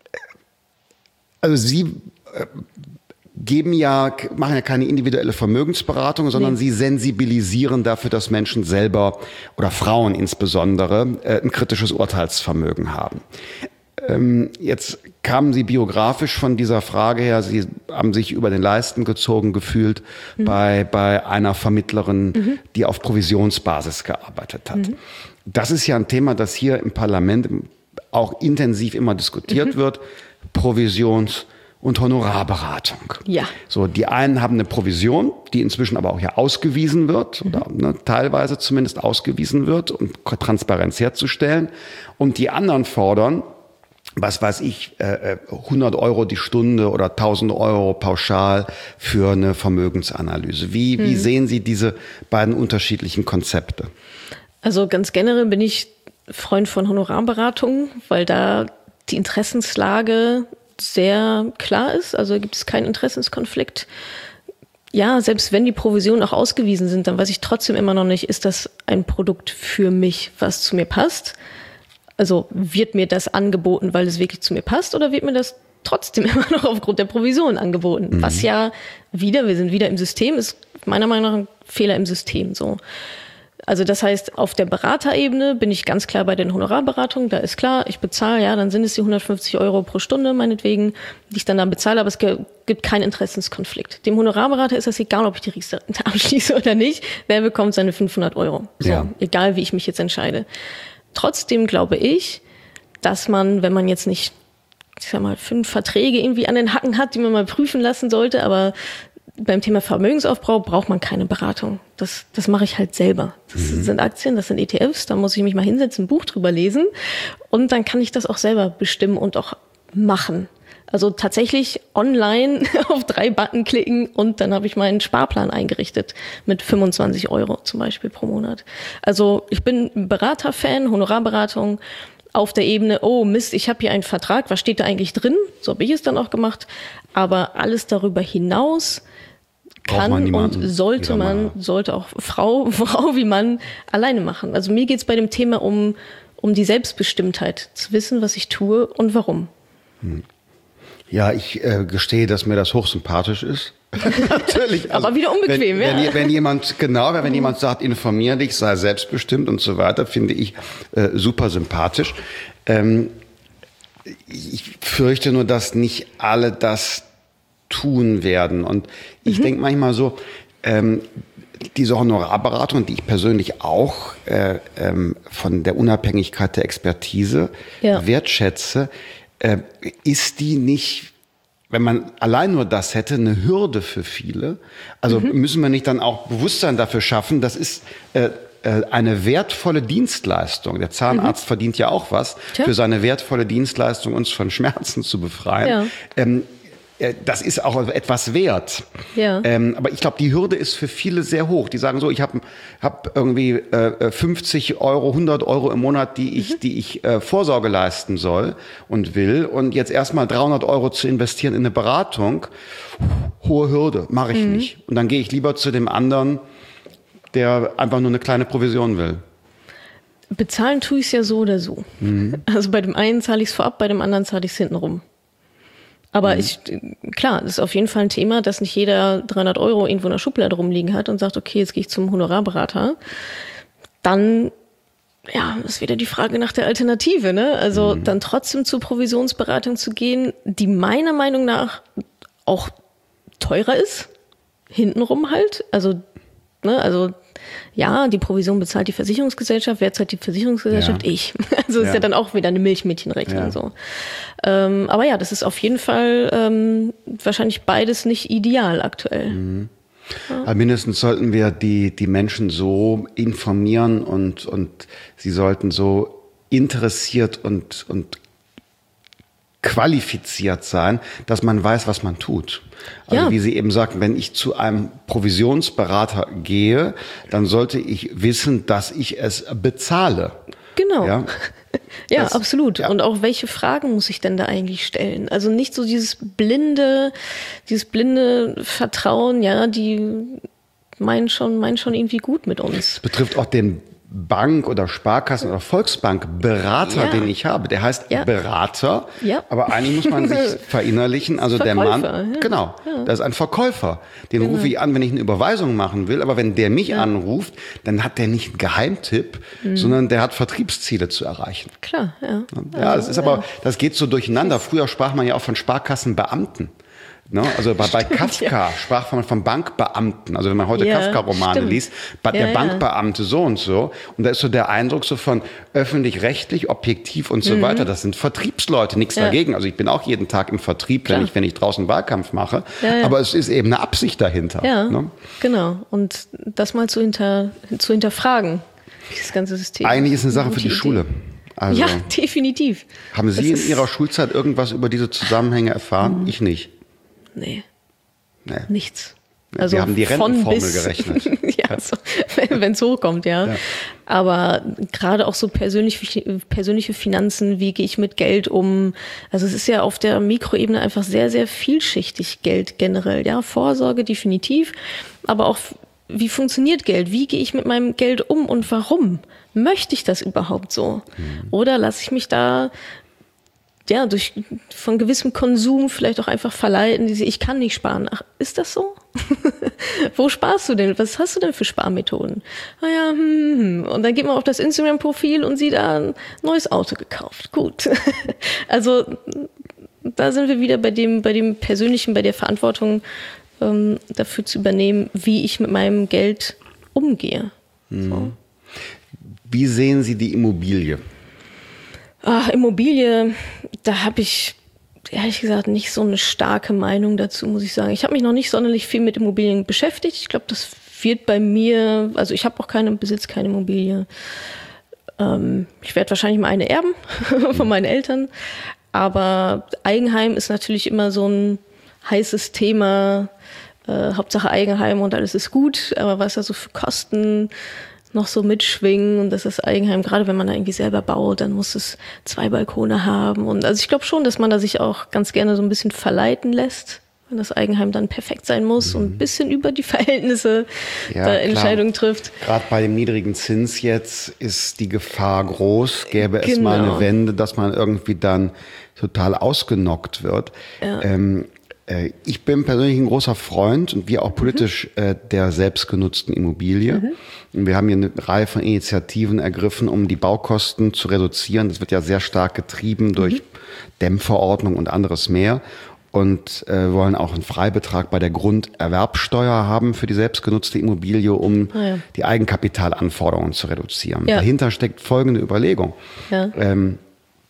also Sie äh, geben ja, machen ja keine individuelle Vermögensberatung, sondern nee. Sie sensibilisieren dafür, dass Menschen selber oder Frauen insbesondere äh, ein kritisches Urteilsvermögen haben. Ähm, jetzt kamen Sie biografisch von dieser Frage her, Sie haben sich über den Leisten gezogen gefühlt mhm. bei, bei einer Vermittlerin, mhm. die auf Provisionsbasis gearbeitet hat. Mhm. Das ist ja ein Thema, das hier im Parlament auch intensiv immer diskutiert mhm. wird. Provisions- und Honorarberatung. Ja. So, die einen haben eine Provision, die inzwischen aber auch ja ausgewiesen wird, mhm. oder ne, teilweise zumindest ausgewiesen wird, um Transparenz herzustellen. Und die anderen fordern, was weiß ich, äh, hundert Euro die Stunde oder tausend Euro pauschal für eine Vermögensanalyse. Wie, mhm. wie sehen Sie diese beiden unterschiedlichen Konzepte? Also ganz generell bin ich Freund von Honorarberatungen, weil da die Interessenslage sehr klar ist, also gibt es keinen Interessenskonflikt. Ja, selbst wenn die Provisionen auch ausgewiesen sind, dann weiß ich trotzdem immer noch nicht, ist das ein Produkt für mich, was zu mir passt? Also wird mir das angeboten, weil es wirklich zu mir passt, oder wird mir das trotzdem immer noch aufgrund der Provision angeboten? Mhm. Was ja wieder, wir sind wieder im System, ist meiner Meinung nach ein Fehler im System so. Also das heißt, auf der Beraterebene bin ich ganz klar bei den Honorarberatungen. Da ist klar, ich bezahle, ja, dann sind es die hundertfünfzig Euro pro Stunde meinetwegen, die ich dann da bezahle, aber es gibt keinen Interessenskonflikt. Dem Honorarberater ist das egal, ob ich die Riester-Rente abschließe oder nicht. Wer bekommt seine fünfhundert Euro? So, ja. Egal, wie ich mich jetzt entscheide. Trotzdem glaube ich, dass man, wenn man jetzt nicht, ich sag mal, fünf Verträge irgendwie an den Hacken hat, die man mal prüfen lassen sollte, aber beim Thema Vermögensaufbau braucht man keine Beratung. Das, das mache ich halt selber. Das mhm. sind Aktien, das sind E T Fs, da muss ich mich mal hinsetzen, ein Buch drüber lesen und dann kann ich das auch selber bestimmen und auch machen. Also tatsächlich online auf drei Button klicken und dann habe ich meinen Sparplan eingerichtet mit fünfundzwanzig Euro zum Beispiel pro Monat. Also ich bin Beraterfan, Honorarberatung auf der Ebene, oh Mist, ich habe hier einen Vertrag, was steht da eigentlich drin? So habe ich es dann auch gemacht. Aber alles darüber hinaus kann und sollte man, sollte auch Frau, Frau wie Mann alleine machen. Also mir geht's bei dem Thema um, um die Selbstbestimmtheit, zu wissen, was ich tue und warum. Hm. Ja, ich äh, gestehe, dass mir das hochsympathisch ist. Natürlich. Also, aber wieder unbequem, wenn, ja. Wenn, wenn jemand, genau, wenn mhm. jemand sagt, informier dich, sei selbstbestimmt und so weiter, finde ich äh, super sympathisch. Ähm, ich fürchte nur, dass nicht alle das tun werden. Und ich mhm. denke manchmal so, ähm, diese Honorarberatung, die ich persönlich auch äh, ähm, von der Unabhängigkeit der Expertise ja. wertschätze, äh, ist die nicht, wenn man allein nur das hätte, eine Hürde für viele? Also mhm. müssen wir nicht dann auch Bewusstsein dafür schaffen, das ist äh, äh, eine wertvolle Dienstleistung. Der Zahnarzt mhm. verdient ja auch was Tja. für seine wertvolle Dienstleistung, uns von Schmerzen zu befreien. Ja. Ähm, Das ist auch etwas wert. Ja. Ähm, aber ich glaube, die Hürde ist für viele sehr hoch. Die sagen so, ich habe hab irgendwie äh, fünfzig Euro, hundert Euro im Monat, die ich, mhm. die ich äh, Vorsorge leisten soll und will. Und jetzt erstmal dreihundert Euro zu investieren in eine Beratung, hohe Hürde, mache ich mhm. nicht. Und dann gehe ich lieber zu dem anderen, der einfach nur eine kleine Provision will. Bezahlen tue ich es ja so oder so. Mhm. Also bei dem einen zahle ich es vorab, bei dem anderen zahle ich es hinten rum. Aber mhm. ich, klar, das ist auf jeden Fall ein Thema, dass nicht jeder dreihundert Euro irgendwo in der Schublade rumliegen hat und sagt, okay, jetzt gehe ich zum Honorarberater. Dann, ja, ist wieder die Frage nach der Alternative, ne? Also mhm. dann trotzdem zur Provisionsberatung zu gehen, die meiner Meinung nach auch teurer ist. Hintenrum halt. Also, ne, also, ja, die Provision bezahlt die Versicherungsgesellschaft. Wer zahlt die Versicherungsgesellschaft? Ja. Ich. Also ja. ist ja dann auch wieder eine Milchmädchenrechnung ja. so. Ähm, aber ja, das ist auf jeden Fall ähm, wahrscheinlich beides nicht ideal aktuell. Mhm. Ja. Aber mindestens sollten wir die die Menschen so informieren und und sie sollten so interessiert und und qualifiziert sein, dass man weiß, was man tut. Also ja. wie Sie eben sagten, wenn ich zu einem Provisionsberater gehe, dann sollte ich wissen, dass ich es bezahle. Genau. Ja, ja das, absolut. Ja. Und auch, welche Fragen muss ich denn da eigentlich stellen? Also nicht so dieses blinde, dieses blinde Vertrauen, ja, die meinen schon, meinen schon irgendwie gut mit uns. Das betrifft auch den Bank- oder Sparkassen- oder Volksbank-Berater, ja. den ich habe. Der heißt ja. Berater, ja. aber eigentlich muss man sich verinnerlichen. Also der Mann, ja. genau, ja. das ist ein Verkäufer. Den genau. rufe ich an, wenn ich eine Überweisung machen will. Aber wenn der mich ja. anruft, dann hat der nicht einen Geheimtipp, mhm. sondern der hat Vertriebsziele zu erreichen. Klar, ja. Ja, das ist aber, das geht so durcheinander. Früher sprach man ja auch von Sparkassenbeamten. No, also bei, bei Kafka ja. sprach man von Bankbeamten. Also wenn man heute ja, Kafka-Romane liest, der ja, Bankbeamte so und so. Und da ist so der Eindruck so von öffentlich-rechtlich, objektiv und so mhm. weiter. Das sind Vertriebsleute, nichts ja. dagegen. Also ich bin auch jeden Tag im Vertrieb, wenn ich, wenn ich draußen Wahlkampf mache. Ja, ja. Aber es ist eben eine Absicht dahinter. Ja, ne? Genau. Und das mal zu, hinter, zu hinterfragen, dieses ganze System. Eigentlich ist eine Sache für die Idee. Schule. Also, ja, definitiv. Haben Sie das in Ihrer Schulzeit irgendwas über diese Zusammenhänge erfahren? Mhm. Ich nicht. Nee. nee. Nichts. Also wir haben die Rentenformel gerechnet. ja, so, wenn es hochkommt, ja. ja. Aber gerade auch so persönlich, persönliche Finanzen, wie gehe ich mit Geld um? Also es ist ja auf der Mikroebene einfach sehr, sehr vielschichtig, Geld generell. Ja, Vorsorge definitiv, aber auch wie funktioniert Geld? Wie gehe ich mit meinem Geld um und warum? Möchte ich das überhaupt so? Mhm. Oder lasse ich mich da ja, durch, von gewissem Konsum vielleicht auch einfach verleiten, diese, ich kann nicht sparen. Ach, ist das so? Wo sparst du denn? Was hast du denn für Sparmethoden? Ah ja, hm, hm. Und dann geht man auf das Instagram-Profil und sieht da ein neues Auto gekauft. Gut. Also, da sind wir wieder bei dem, bei dem Persönlichen, bei der Verantwortung, ähm, dafür zu übernehmen, wie ich mit meinem Geld umgehe. Mhm. So. Wie sehen Sie die Immobilie? Ach, Immobilie, da habe ich ehrlich gesagt nicht so eine starke Meinung dazu, muss ich sagen. Ich habe mich noch nicht sonderlich viel mit Immobilien beschäftigt. Ich glaube, das wird bei mir, also ich habe auch keinen Besitz, keine Immobilie. Ähm, ich werde wahrscheinlich mal eine erben von meinen Eltern. Aber Eigenheim ist natürlich immer so ein heißes Thema. Äh, Hauptsache Eigenheim und alles ist gut. Aber was da so für Kosten noch so mitschwingen und das ist Eigenheim, gerade wenn man da irgendwie selber baut, dann muss es zwei Balkone haben und also ich glaube schon, dass man da sich auch ganz gerne so ein bisschen verleiten lässt, wenn das Eigenheim dann perfekt sein muss mhm. und ein bisschen über die Verhältnisse ja, da Entscheidungen trifft. Gerade bei dem niedrigen Zins jetzt ist die Gefahr groß, gäbe genau. es mal eine Wende, dass man irgendwie dann total ausgenockt wird. Ja. Ähm, Ich bin persönlich ein großer Freund und wir auch politisch mhm. äh, der selbstgenutzten Immobilie. Mhm. Und wir haben hier eine Reihe von Initiativen ergriffen, um die Baukosten zu reduzieren. Das wird ja sehr stark getrieben durch mhm. Dämmverordnung und anderes mehr. Und äh, wollen auch einen Freibetrag bei der Grunderwerbsteuer haben für die selbstgenutzte Immobilie, um ah, ja. die Eigenkapitalanforderungen zu reduzieren. Ja. Dahinter steckt folgende Überlegung. Ja. Ähm,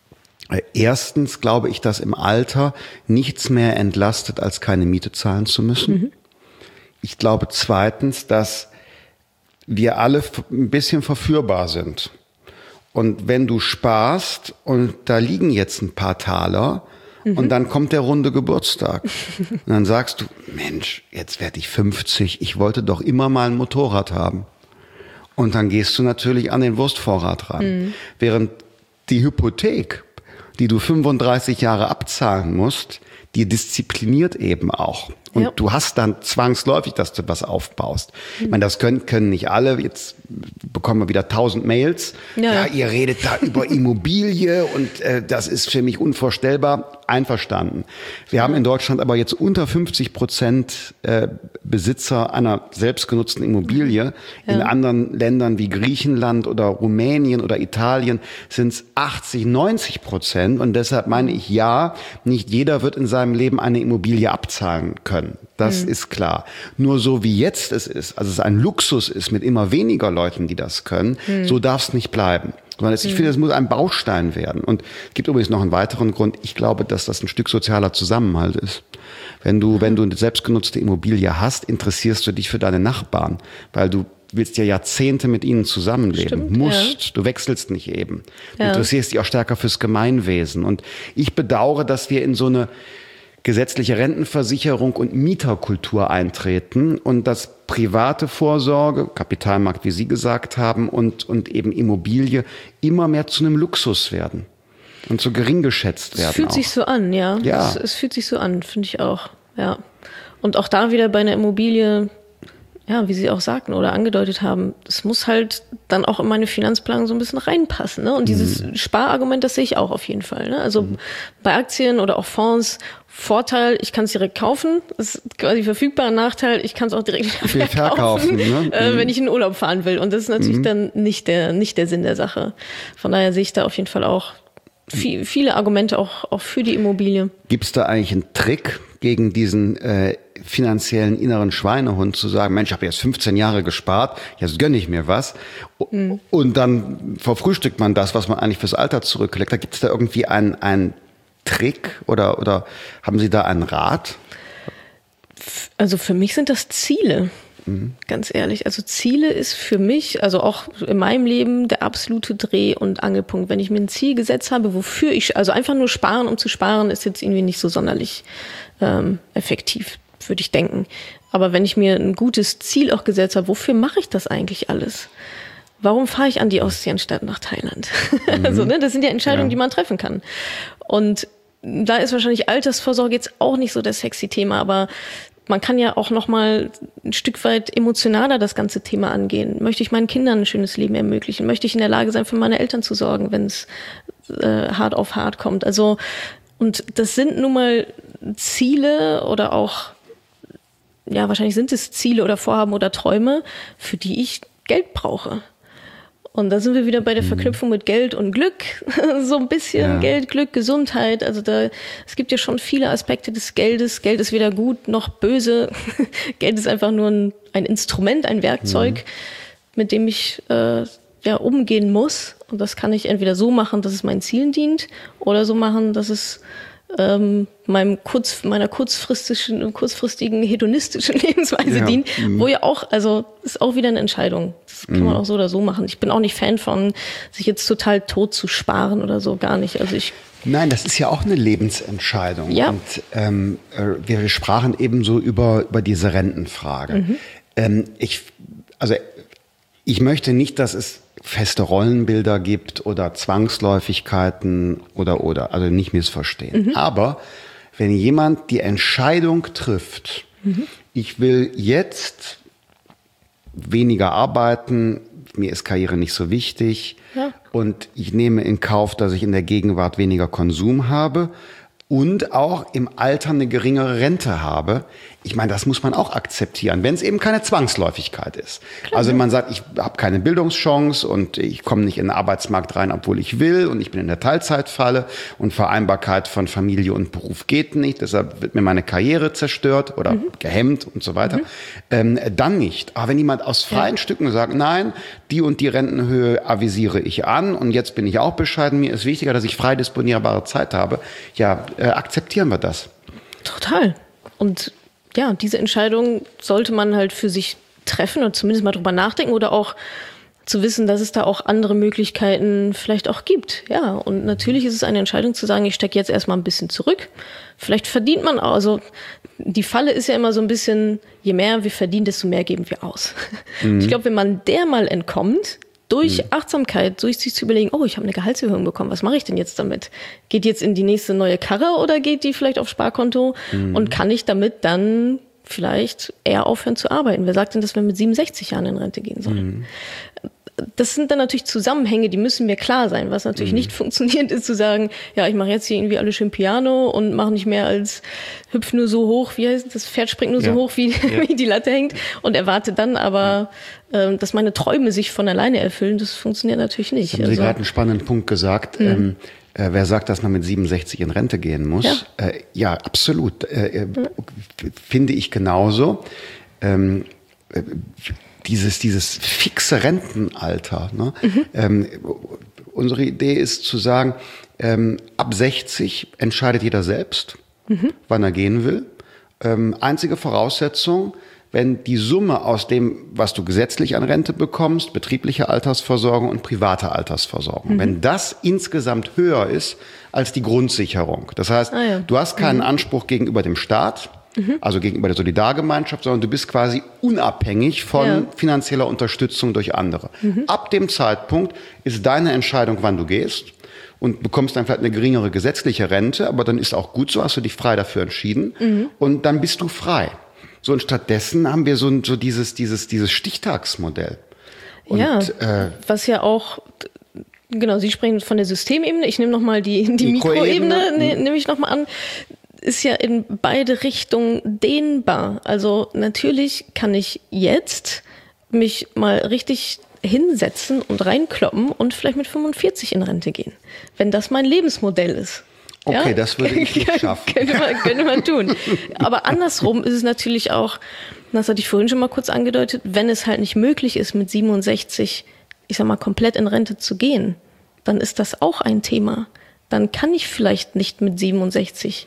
Erstens glaube ich, dass im Alter nichts mehr entlastet, als keine Miete zahlen zu müssen. Mhm. Ich glaube zweitens, dass wir alle ein bisschen verführbar sind. Und wenn du sparst und da liegen jetzt ein paar Taler mhm. und dann kommt der runde Geburtstag und dann sagst du, Mensch, jetzt werde ich fünfzig, ich wollte doch immer mal ein Motorrad haben. Und dann gehst du natürlich an den Wurstvorrat ran. Mhm. Während die Hypothek, die du fünfunddreißig Jahre abzahlen musst, die diszipliniert eben auch. Und ja. du hast dann zwangsläufig, dass du was aufbaust. Mhm. Ich meine, das können, können nicht alle. Jetzt bekommen wir wieder tausend Mails. Ja, ja ihr redet da über Immobilie und äh, das ist für mich unvorstellbar. Einverstanden. Wir ja. haben in Deutschland aber jetzt unter fünfzig Prozent äh, Besitzer einer selbstgenutzten Immobilie. Ja. In anderen Ländern wie Griechenland oder Rumänien oder Italien sind es achtzig, neunzig Prozent. Und deshalb meine ich, ja, nicht jeder wird in seinem Leben eine Immobilie abzahlen können. Das mhm. ist klar. Nur so wie jetzt es ist, also es ein Luxus ist mit immer weniger Leuten, die das können, mhm. so darf es nicht bleiben. Sondern ich finde, es muss ein Baustein werden. Und es gibt übrigens noch einen weiteren Grund. Ich glaube, dass das ein Stück sozialer Zusammenhalt ist. Wenn du, wenn du eine selbstgenutzte Immobilie hast, interessierst du dich für deine Nachbarn, weil du willst ja Jahrzehnte mit ihnen zusammenleben. Stimmt, musst, ja. du wechselst nicht eben. Du ja. interessierst dich auch stärker fürs Gemeinwesen. Und ich bedauere, dass wir in so eine gesetzliche Rentenversicherung und Mieterkultur eintreten und dass private Vorsorge, Kapitalmarkt, wie Sie gesagt haben, und, und eben Immobilie immer mehr zu einem Luxus werden und so gering geschätzt werden. Es fühlt auch. sich so an, ja. ja. Es, es fühlt sich so an, finde ich auch. Ja. Und auch da wieder bei einer Immobilie, ja, wie Sie auch sagten oder angedeutet haben, es muss halt dann auch in meine Finanzplanung so ein bisschen reinpassen. Ne? Und dieses mhm. Sparargument, das sehe ich auch auf jeden Fall. Ne? Also mhm. bei Aktien oder auch Fonds, Vorteil, ich kann es direkt kaufen, das ist quasi verfügbar. Nachteil, ich kann es auch direkt wieder verkaufen, verkaufen ne? äh, wenn ich in den Urlaub fahren will. Und das ist natürlich mhm. dann nicht der, nicht der Sinn der Sache. Von daher sehe ich da auf jeden Fall auch viel, viele Argumente auch, auch für die Immobilie. Gibt es da eigentlich einen Trick gegen diesen äh, finanziellen inneren Schweinehund, zu sagen, Mensch, ich habe jetzt fünfzehn Jahre gespart, jetzt gönne ich mir was. Mhm. Und dann verfrühstückt man das, was man eigentlich fürs Alter zurücklegt. Da gibt es da irgendwie einen, einen Trick oder, oder haben Sie da einen Rat? Also für mich sind das Ziele. Mhm. Ganz ehrlich, also Ziele ist für mich, also auch in meinem Leben der absolute Dreh- und Angelpunkt. Wenn ich mir ein Ziel gesetzt habe, wofür ich, also einfach nur sparen, um zu sparen, ist jetzt irgendwie nicht so sonderlich ähm, effektiv, würde ich denken. Aber wenn ich mir ein gutes Ziel auch gesetzt habe, wofür mache ich das eigentlich alles? Warum fahre ich an die Ostsee anstatt nach Thailand? Mhm. Also, ne, das sind ja Entscheidungen, ja. die man treffen kann. Und da ist wahrscheinlich Altersvorsorge jetzt auch nicht so das sexy Thema, aber man kann ja auch noch mal ein Stück weit emotionaler das ganze Thema angehen. Möchte ich meinen Kindern ein schönes Leben ermöglichen? Möchte ich in der Lage sein, für meine Eltern zu sorgen, wenn es äh, hart auf hart kommt? Also, und das sind nun mal Ziele oder auch, ja, wahrscheinlich sind es Ziele oder Vorhaben oder Träume, für die ich Geld brauche. Und da sind wir wieder bei der Verknüpfung mit Geld und Glück, so ein bisschen ja. Geld, Glück, Gesundheit. Also da, es gibt ja schon viele Aspekte des Geldes. Geld ist weder gut noch böse. Geld ist einfach nur ein, ein Instrument, ein Werkzeug, mhm. mit dem ich äh, ja umgehen muss. Und das kann ich entweder so machen, dass es meinen Zielen dient, oder so machen, dass es ähm, meinem kurz, meiner kurzfristigen, kurzfristigen hedonistischen Lebensweise ja. dient, mhm. wo ja auch, also ist auch wieder eine Entscheidung. Das kann mhm. man auch so oder so machen. Ich bin auch nicht Fan von, sich jetzt total tot zu sparen oder so, gar nicht. Also ich Nein, das ist ja auch eine Lebensentscheidung. Ja. Und ähm, wir sprachen eben so über, über diese Rentenfrage. Mhm. Ähm, ich, also ich möchte nicht, dass es feste Rollenbilder gibt oder Zwangsläufigkeiten oder, oder, also nicht missverstehen. Mhm. Aber wenn jemand die Entscheidung trifft, mhm. ich will jetzt weniger arbeiten, mir ist Karriere nicht so wichtig ja. und ich nehme in Kauf, dass ich in der Gegenwart weniger Konsum habe und auch im Alter eine geringere Rente habe. Ich meine, das muss man auch akzeptieren, wenn es eben keine Zwangsläufigkeit ist. Klar. Also wenn man sagt, ich habe keine Bildungschance und ich komme nicht in den Arbeitsmarkt rein, obwohl ich will, und ich bin in der Teilzeitfalle und Vereinbarkeit von Familie und Beruf geht nicht, deshalb wird mir meine Karriere zerstört oder mhm. gehemmt und so weiter, mhm. ähm, dann nicht. Aber wenn jemand aus freien ja. Stücken sagt, nein, die und die Rentenhöhe avisiere ich an und jetzt bin ich auch bescheiden, mir ist wichtiger, dass ich frei disponierbare Zeit habe, ja, äh, akzeptieren wir das. Total. Und ja, diese Entscheidung sollte man halt für sich treffen und zumindest mal drüber nachdenken oder auch zu wissen, dass es da auch andere Möglichkeiten vielleicht auch gibt. Ja, und natürlich ist es eine Entscheidung zu sagen, ich stecke jetzt erstmal ein bisschen zurück. Vielleicht verdient man auch, also die Falle ist ja immer so ein bisschen, je mehr wir verdienen, desto mehr geben wir aus. Mhm. Ich glaube, wenn man der mal entkommt, durch mhm. Achtsamkeit, durch sich zu überlegen, oh, ich habe eine Gehaltserhöhung bekommen, was mache ich denn jetzt damit? Geht jetzt in die nächste neue Karre oder geht die vielleicht aufs Sparkonto? Mhm. Und kann ich damit dann vielleicht eher aufhören zu arbeiten? Wer sagt denn, dass wir mit siebenundsechzig Jahren in Rente gehen sollen? Mhm. Das sind dann natürlich Zusammenhänge, die müssen mir klar sein. Was natürlich mhm. nicht funktioniert, ist zu sagen, ja, ich mache jetzt hier irgendwie alle schön Piano und mache nicht mehr als hüpf nur so hoch, wie heißt das, Pferd springt nur ja. so hoch, wie, ja. wie die Latte hängt und erwarte dann aber, ja. äh, dass meine Träume sich von alleine erfüllen. Das funktioniert natürlich nicht. Haben Sie also, gerade einen spannenden Punkt gesagt. Mhm. Ähm, äh, wer sagt, dass man mit siebenundsechzig in Rente gehen muss? Ja, äh, ja absolut. Äh, mhm. Finde ich genauso. Ähm, äh, Dieses, dieses fixe Rentenalter. Ne? Mhm. Ähm, unsere Idee ist zu sagen, ähm, ab sechzig entscheidet jeder selbst, mhm. wann er gehen will. Ähm, einzige Voraussetzung, wenn die Summe aus dem, was du gesetzlich an Rente bekommst, betriebliche Altersversorgung und private Altersversorgung, mhm. wenn das insgesamt höher ist als die Grundsicherung. Das heißt, ah, ja. du hast keinen mhm. Anspruch gegenüber dem Staat, mhm. also gegenüber der Solidargemeinschaft, sondern du bist quasi unabhängig von ja. finanzieller Unterstützung durch andere. Mhm. Ab dem Zeitpunkt ist deine Entscheidung, wann du gehst, und bekommst dann vielleicht eine geringere gesetzliche Rente, aber dann ist auch gut so, hast du dich frei dafür entschieden mhm. und dann bist du frei. So, und stattdessen haben wir so, so dieses, dieses, dieses Stichtagsmodell. Und, ja, äh, was ja auch, genau, Sie sprechen von der Systemebene, ich nehme nochmal die, die Mikroebene, Mikro ne, nehme ich nochmal an, ist ja in beide Richtungen dehnbar. Also natürlich kann ich jetzt mich mal richtig hinsetzen und reinkloppen und vielleicht mit fünfundvierzig in Rente gehen, wenn das mein Lebensmodell ist. Okay, ja? Das würde ich nicht schaffen. Könnte man, könnte man tun. Aber andersrum ist es natürlich auch, das hatte ich vorhin schon mal kurz angedeutet, wenn es halt nicht möglich ist, mit siebenundsechzig, ich sag mal, komplett in Rente zu gehen, dann ist das auch ein Thema. Dann kann ich vielleicht nicht mit siebenundsechzig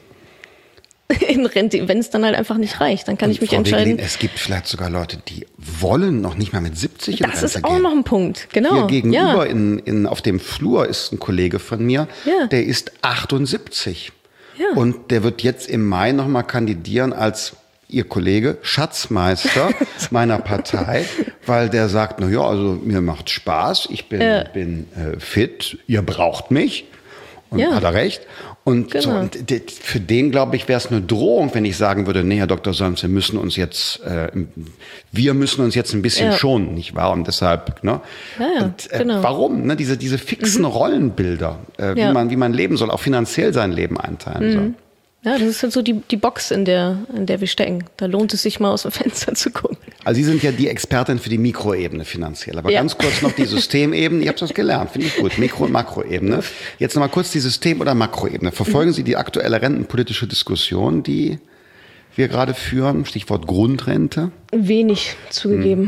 in Rente, wenn es dann halt einfach nicht reicht, dann kann und ich mich Frau entscheiden. Wegelin, es gibt vielleicht sogar Leute, die wollen noch nicht mal mit siebzig in das Rente ist auch gehen. noch ein Punkt, genau. Hier gegenüber ja. in, in, auf dem Flur ist ein Kollege von mir, ja. der ist achtundsiebzig. Ja. Und der wird jetzt im Mai noch mal kandidieren als Ihr Kollege, Schatzmeister meiner Partei, weil der sagt, na ja, also mir macht Spaß, ich bin, ja. bin äh, fit, ihr braucht mich. Und ja. hat er recht. Und, genau. so, und für den, glaube ich, wäre es eine Drohung, wenn ich sagen würde, nee, Herr Doktor Solms, wir müssen uns jetzt, äh, wir müssen uns jetzt ein bisschen ja. schonen, nicht wahr? Und deshalb, ne? Ja, ja, und, äh, genau. Warum? Ne? Diese, diese fixen mhm. Rollenbilder, äh, wie ja. man, wie man leben soll, auch finanziell sein Leben einteilen mhm. soll. Ja, das ist halt so die, die Box, in der, in der wir stecken. Da lohnt es sich mal aus dem Fenster zu gucken. Also Sie sind ja die Expertin für die Mikroebene finanziell. Aber ja. ganz kurz noch die Systemebene. Ich habe das gelernt, finde ich gut. Mikro- und Makroebene. Jetzt noch mal kurz die System- oder Makroebene. Verfolgen Sie die aktuelle rentenpolitische Diskussion, die wir gerade führen? Stichwort Grundrente. Wenig zugegeben. Hm.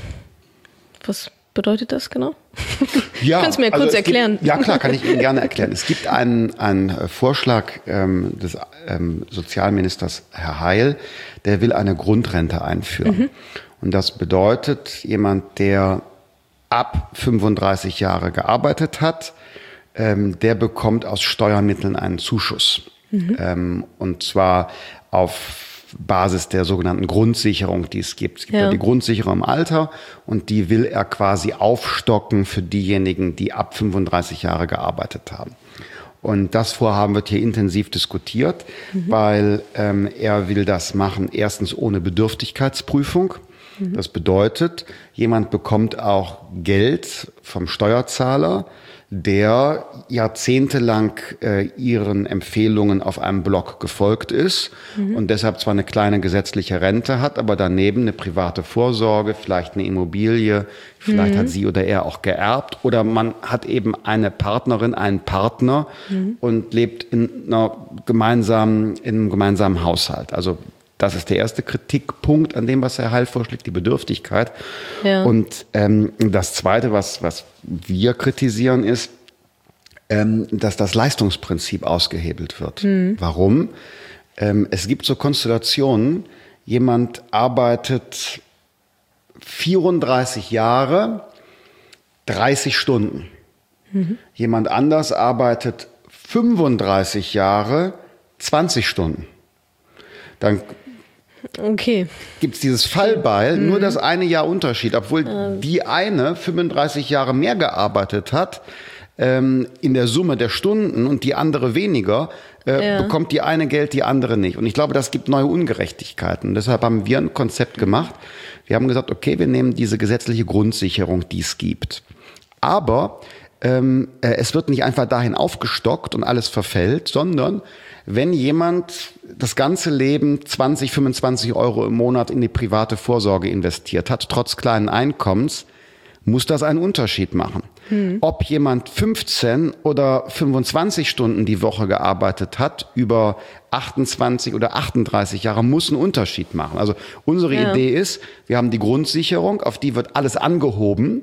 Was bedeutet das genau? Ja, kannst du mir also kurz erklären? Gibt, ja klar, kann ich Ihnen gerne erklären. Es gibt einen, einen Vorschlag ähm, des ähm, Sozialministers Herr Heil, der will eine Grundrente einführen. Mhm. Und das bedeutet, jemand, der ab fünfunddreißig Jahre gearbeitet hat, ähm, der bekommt aus Steuermitteln einen Zuschuss. Mhm. Ähm, und zwar auf Basis der sogenannten Grundsicherung, die es gibt. Es gibt ja. ja die Grundsicherung im Alter und die will er quasi aufstocken für diejenigen, die ab fünfunddreißig Jahre gearbeitet haben. Und das Vorhaben wird hier intensiv diskutiert, mhm. weil ähm, er will das machen, erstens ohne Bedürftigkeitsprüfung. Mhm. Das bedeutet, jemand bekommt auch Geld vom Steuerzahler, der jahrzehntelang äh, ihren Empfehlungen auf einem Blog gefolgt ist mhm. und deshalb zwar eine kleine gesetzliche Rente hat, aber daneben eine private Vorsorge, vielleicht eine Immobilie, vielleicht mhm. hat sie oder er auch geerbt oder man hat eben eine Partnerin, einen Partner mhm. und lebt in einer gemeinsamen, in einem gemeinsamen Haushalt. Also das ist der erste Kritikpunkt an dem, was Herr Heil vorschlägt, die Bedürftigkeit. Ja. Und ähm, das Zweite, was, was wir kritisieren, ist, ähm, dass das Leistungsprinzip ausgehebelt wird. Mhm. Warum? Ähm, es gibt so Konstellationen, jemand arbeitet vierunddreißig Jahre, dreißig Stunden. Mhm. Jemand anders arbeitet fünfunddreißig Jahre, zwanzig Stunden. Dann okay. gibt es dieses Fallbeil, mhm. nur das eine Jahr Unterschied, obwohl ähm. die eine fünfunddreißig Jahre mehr gearbeitet hat, ähm, in der Summe der Stunden und die andere weniger, äh, ja. bekommt die eine Geld, die andere nicht. Und ich glaube, das gibt neue Ungerechtigkeiten. Und deshalb haben wir ein Konzept gemacht. Wir haben gesagt, okay, wir nehmen diese gesetzliche Grundsicherung, die es gibt. Aber ähm, äh, es wird nicht einfach dahin aufgestockt und alles verfällt, sondern wenn jemand das ganze Leben zwanzig, fünfundzwanzig Euro im Monat in die private Vorsorge investiert hat, trotz kleinen Einkommens, muss das einen Unterschied machen. Hm. Ob jemand fünfzehn oder fünfundzwanzig Stunden die Woche gearbeitet hat, über achtundzwanzig oder achtunddreißig Jahre, muss einen Unterschied machen. Also unsere ja. Idee ist, wir haben die Grundsicherung, auf die wird alles angehoben,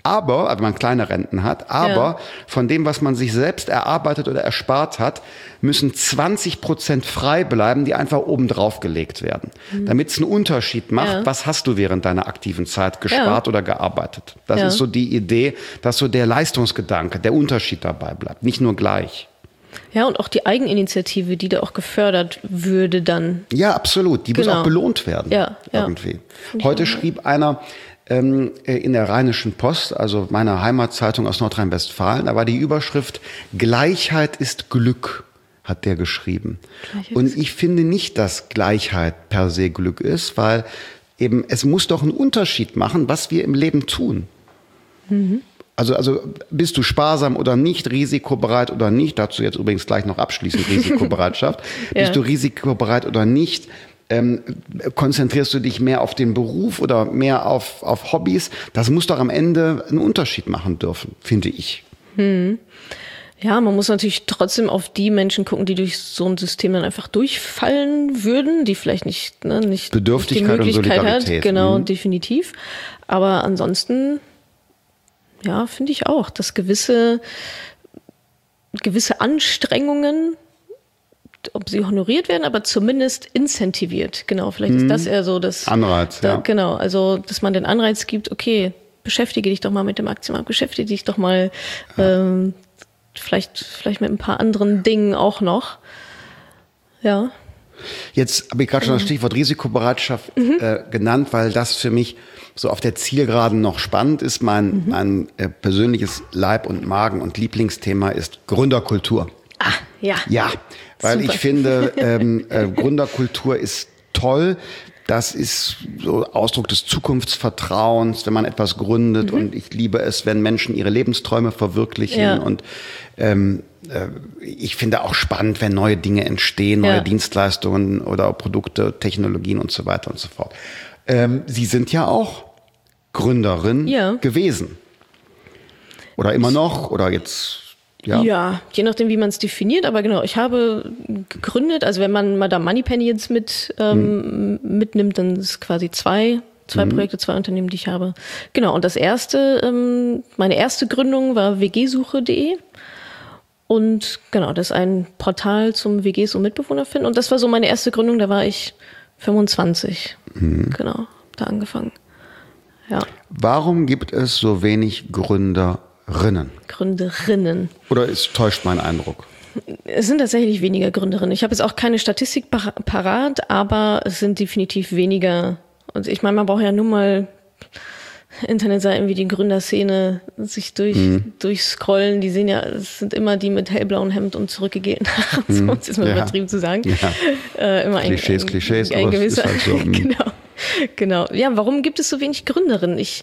aber, also wenn man kleine Renten hat, aber ja. von dem, was man sich selbst erarbeitet oder erspart hat, müssen zwanzig Prozent frei bleiben, die einfach oben drauf gelegt werden. Mhm. Damit es einen Unterschied macht, ja. was hast du während deiner aktiven Zeit gespart ja. oder gearbeitet. Das ja. ist so die Idee, dass so der Leistungsgedanke, der Unterschied dabei bleibt, nicht nur gleich. Ja, und auch die Eigeninitiative, die da auch gefördert würde dann. Ja, absolut. Die genau. muss auch belohnt werden. Ja, irgendwie. Ja. Heute schrieb einer ähm, in der Rheinischen Post, also meiner Heimatzeitung aus Nordrhein-Westfalen, da war die Überschrift Gleichheit ist Glück, hat der geschrieben. Gleichheit und ich finde nicht, dass Gleichheit per se Glück ist, weil eben es muss doch einen Unterschied machen, was wir im Leben tun. Mhm. Also, also bist du sparsam oder nicht, risikobereit oder nicht, dazu jetzt übrigens gleich noch abschließend Risikobereitschaft, ja. bist du risikobereit oder nicht, ähm, konzentrierst du dich mehr auf den Beruf oder mehr auf, auf Hobbys, das muss doch am Ende einen Unterschied machen dürfen, finde ich. Hm. Ja, man muss natürlich trotzdem auf die Menschen gucken, die durch so ein System dann einfach durchfallen würden, die vielleicht nicht, ne, nicht Bedürftigkeit die Möglichkeit und Solidarität. Hat. Genau, mhm. definitiv. Aber ansonsten... Ja, finde ich auch, dass gewisse, gewisse Anstrengungen, ob sie honoriert werden, aber zumindest incentiviert. Genau, vielleicht mhm. ist das eher so das Anreiz. Da, ja. Genau, also dass man den Anreiz gibt, okay, beschäftige dich doch mal mit dem Aktienmarkt, beschäftige dich doch mal ja. ähm, vielleicht, vielleicht mit ein paar anderen Dingen auch noch. Ja. Jetzt habe ich gerade schon das Stichwort Risikobereitschaft mhm. äh, genannt, weil das für mich so auf der Zielgeraden noch spannend ist. Mein, mhm. mein äh, persönliches Leib- und Magen- und Lieblingsthema ist Gründerkultur. Ah, ja. Ja, weil Super. ich finde, ähm, äh, Gründerkultur ist toll. Das ist so Ausdruck des Zukunftsvertrauens, wenn man etwas gründet. Mhm. Und ich liebe es, wenn Menschen ihre Lebensträume verwirklichen. Ja. Und ähm, äh, ich finde auch spannend, wenn neue Dinge entstehen, neue ja. Dienstleistungen oder Produkte, Technologien und so weiter und so fort. Ähm, Sie sind ja auch Gründerin ja. gewesen. Oder immer noch, oder jetzt... Ja. ja, je nachdem, wie man es definiert. Aber genau, ich habe gegründet, also wenn man Madame Moneypenny jetzt mit, ähm, mhm. mitnimmt, dann ist es quasi zwei, zwei mhm. Projekte, zwei Unternehmen, die ich habe. Genau, und das erste, ähm, meine erste Gründung war w g suche punkt de. Und genau, das ist ein Portal zum W Gs und Mitbewohner finden. Und das war so meine erste Gründung, da war ich fünfundzwanzig. Mhm. Genau, da angefangen. Ja. Warum gibt es so wenig Gründer? Rinnen. Gründerinnen. Oder ist, täuscht mein Eindruck? Es sind tatsächlich weniger Gründerinnen. Ich habe jetzt auch keine Statistik par- parat, aber es sind definitiv weniger. Und ich meine, man braucht ja nur mal Internetseiten wie die Gründerszene sich durch, mhm. durchscrollen. Die sehen ja, es sind immer die mit hellblauem Hemd und zurückgegeben. so, mhm. das ist mal ja. übertrieben zu sagen. Ja. Äh, immer Klischees, ein, ein, Klischees, ein aber gewisser, es ist halt so. genau, genau. Ja, warum gibt es so wenig Gründerinnen? Ich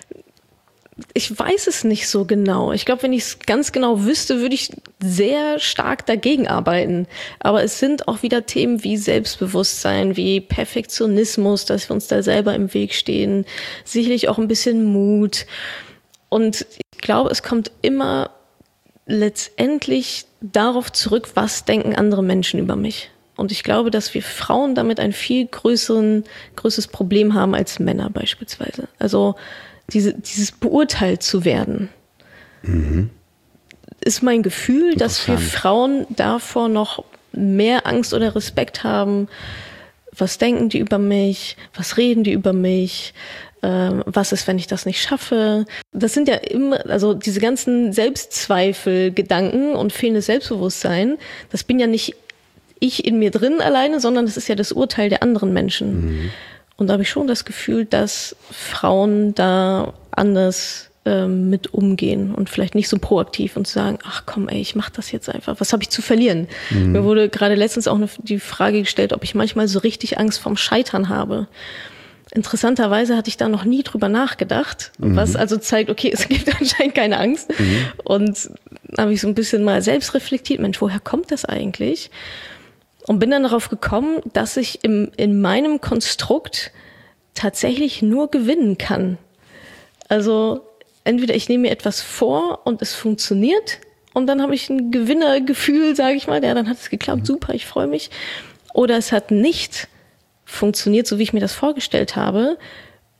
Ich weiß es nicht so genau. Ich glaube, wenn ich es ganz genau wüsste, würde ich sehr stark dagegen arbeiten. Aber es sind auch wieder Themen wie Selbstbewusstsein, wie Perfektionismus, dass wir uns da selber im Weg stehen. Sicherlich auch ein bisschen Mut. Und ich glaube, es kommt immer letztendlich darauf zurück, was denken andere Menschen über mich. Und ich glaube, dass wir Frauen damit ein viel größeren, größeres Problem haben als Männer beispielsweise. Also Diese, dieses beurteilt zu werden, mhm. ist mein Gefühl, dass wir Frauen davor noch mehr Angst oder Respekt haben. Was denken die über mich? Was reden die über mich? Ähm, was ist, wenn ich das nicht schaffe? Das sind ja immer, also diese ganzen Selbstzweifel, Gedanken und fehlendes Selbstbewusstsein, das bin ja nicht ich in mir drin alleine, sondern das ist ja das Urteil der anderen Menschen. Mhm. Und da habe ich schon das Gefühl, dass Frauen da anders ähm, mit umgehen und vielleicht nicht so proaktiv und sagen, ach komm, ey, ich mach das jetzt einfach. Was habe ich zu verlieren? Mhm. Mir wurde gerade letztens auch eine, die Frage gestellt, ob ich manchmal so richtig Angst vorm Scheitern habe. Interessanterweise hatte ich da noch nie drüber nachgedacht, mhm. was also zeigt, okay, es gibt anscheinend keine Angst. Mhm. Und habe ich so ein bisschen mal selbst reflektiert, Mensch, woher kommt das eigentlich? Und bin dann darauf gekommen, dass ich im, in meinem Konstrukt tatsächlich nur gewinnen kann. Also entweder ich nehme mir etwas vor und es funktioniert und dann habe ich ein Gewinnergefühl, sage ich mal, ja, dann hat es geklappt, super, ich freue mich. Oder es hat nicht funktioniert, so wie ich mir das vorgestellt habe.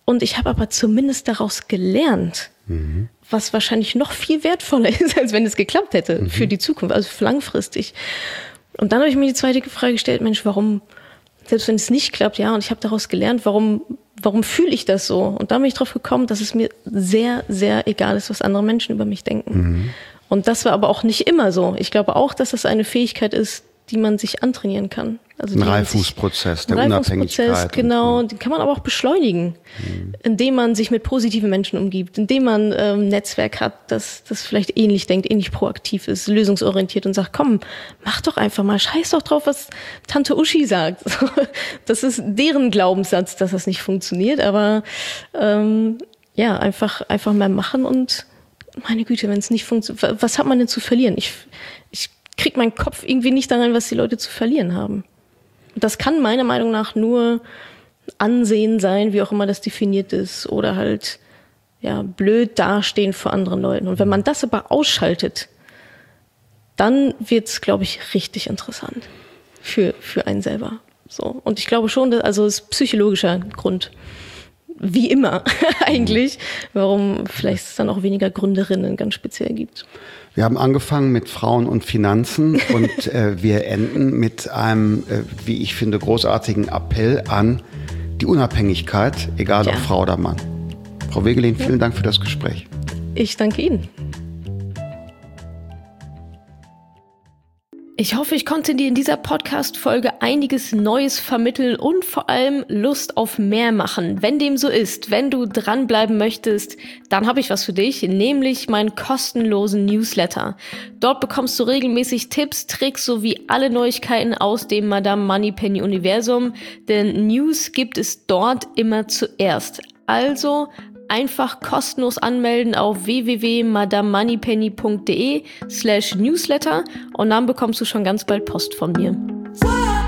Und ich habe aber zumindest daraus gelernt, mhm. was wahrscheinlich noch viel wertvoller ist, als wenn es geklappt hätte mhm. für die Zukunft, also für langfristig. Und dann habe ich mir die zweite Frage gestellt, Mensch, warum, selbst wenn es nicht klappt, ja, und ich habe daraus gelernt, warum, warum fühle ich das so? Und da bin ich drauf gekommen, dass es mir sehr, sehr egal ist, was andere Menschen über mich denken. Mhm. Und das war aber auch nicht immer so. Ich glaube auch, dass das eine Fähigkeit ist, die man sich antrainieren kann. Also ein Reifungsprozess der Unabhängigkeit. Genau, den kann man aber auch beschleunigen, mhm. indem man sich mit positiven Menschen umgibt, indem man ähm, ein Netzwerk hat, das, das vielleicht ähnlich denkt, ähnlich proaktiv ist, lösungsorientiert und sagt, komm, mach doch einfach mal, scheiß doch drauf, was Tante Uschi sagt. Das ist deren Glaubenssatz, dass das nicht funktioniert, aber ähm, ja, einfach, einfach mal machen und meine Güte, wenn es nicht funktioniert, was hat man denn zu verlieren? Ich, ich krieg meinen Kopf irgendwie nicht daran, was die Leute zu verlieren haben. Das kann meiner Meinung nach nur Ansehen sein, wie auch immer das definiert ist, oder halt ja blöd dastehen vor anderen Leuten. Und wenn man das aber ausschaltet, dann wird's, glaube ich, richtig interessant für für einen selber. So, und ich glaube schon, dass, also es ist psychologischer Grund, wie immer eigentlich, warum vielleicht es dann auch weniger Gründerinnen ganz speziell gibt. Wir haben angefangen mit Frauen und Finanzen und äh, wir enden mit einem, äh, wie ich finde, großartigen Appell an die Unabhängigkeit, egal ja. ob Frau oder Mann. Frau Wegelin, vielen ja. Dank für das Gespräch. Ich danke Ihnen. Ich hoffe, ich konnte dir in dieser Podcast-Folge einiges Neues vermitteln und vor allem Lust auf mehr machen. Wenn dem so ist, wenn du dranbleiben möchtest, dann habe ich was für dich, nämlich meinen kostenlosen Newsletter. Dort bekommst du regelmäßig Tipps, Tricks sowie alle Neuigkeiten aus dem Madame Moneypenny Universum, denn News gibt es dort immer zuerst. Also einfach kostenlos anmelden auf w w w punkt madame moneypenny punkt d e slash newsletter und dann bekommst du schon ganz bald Post von mir.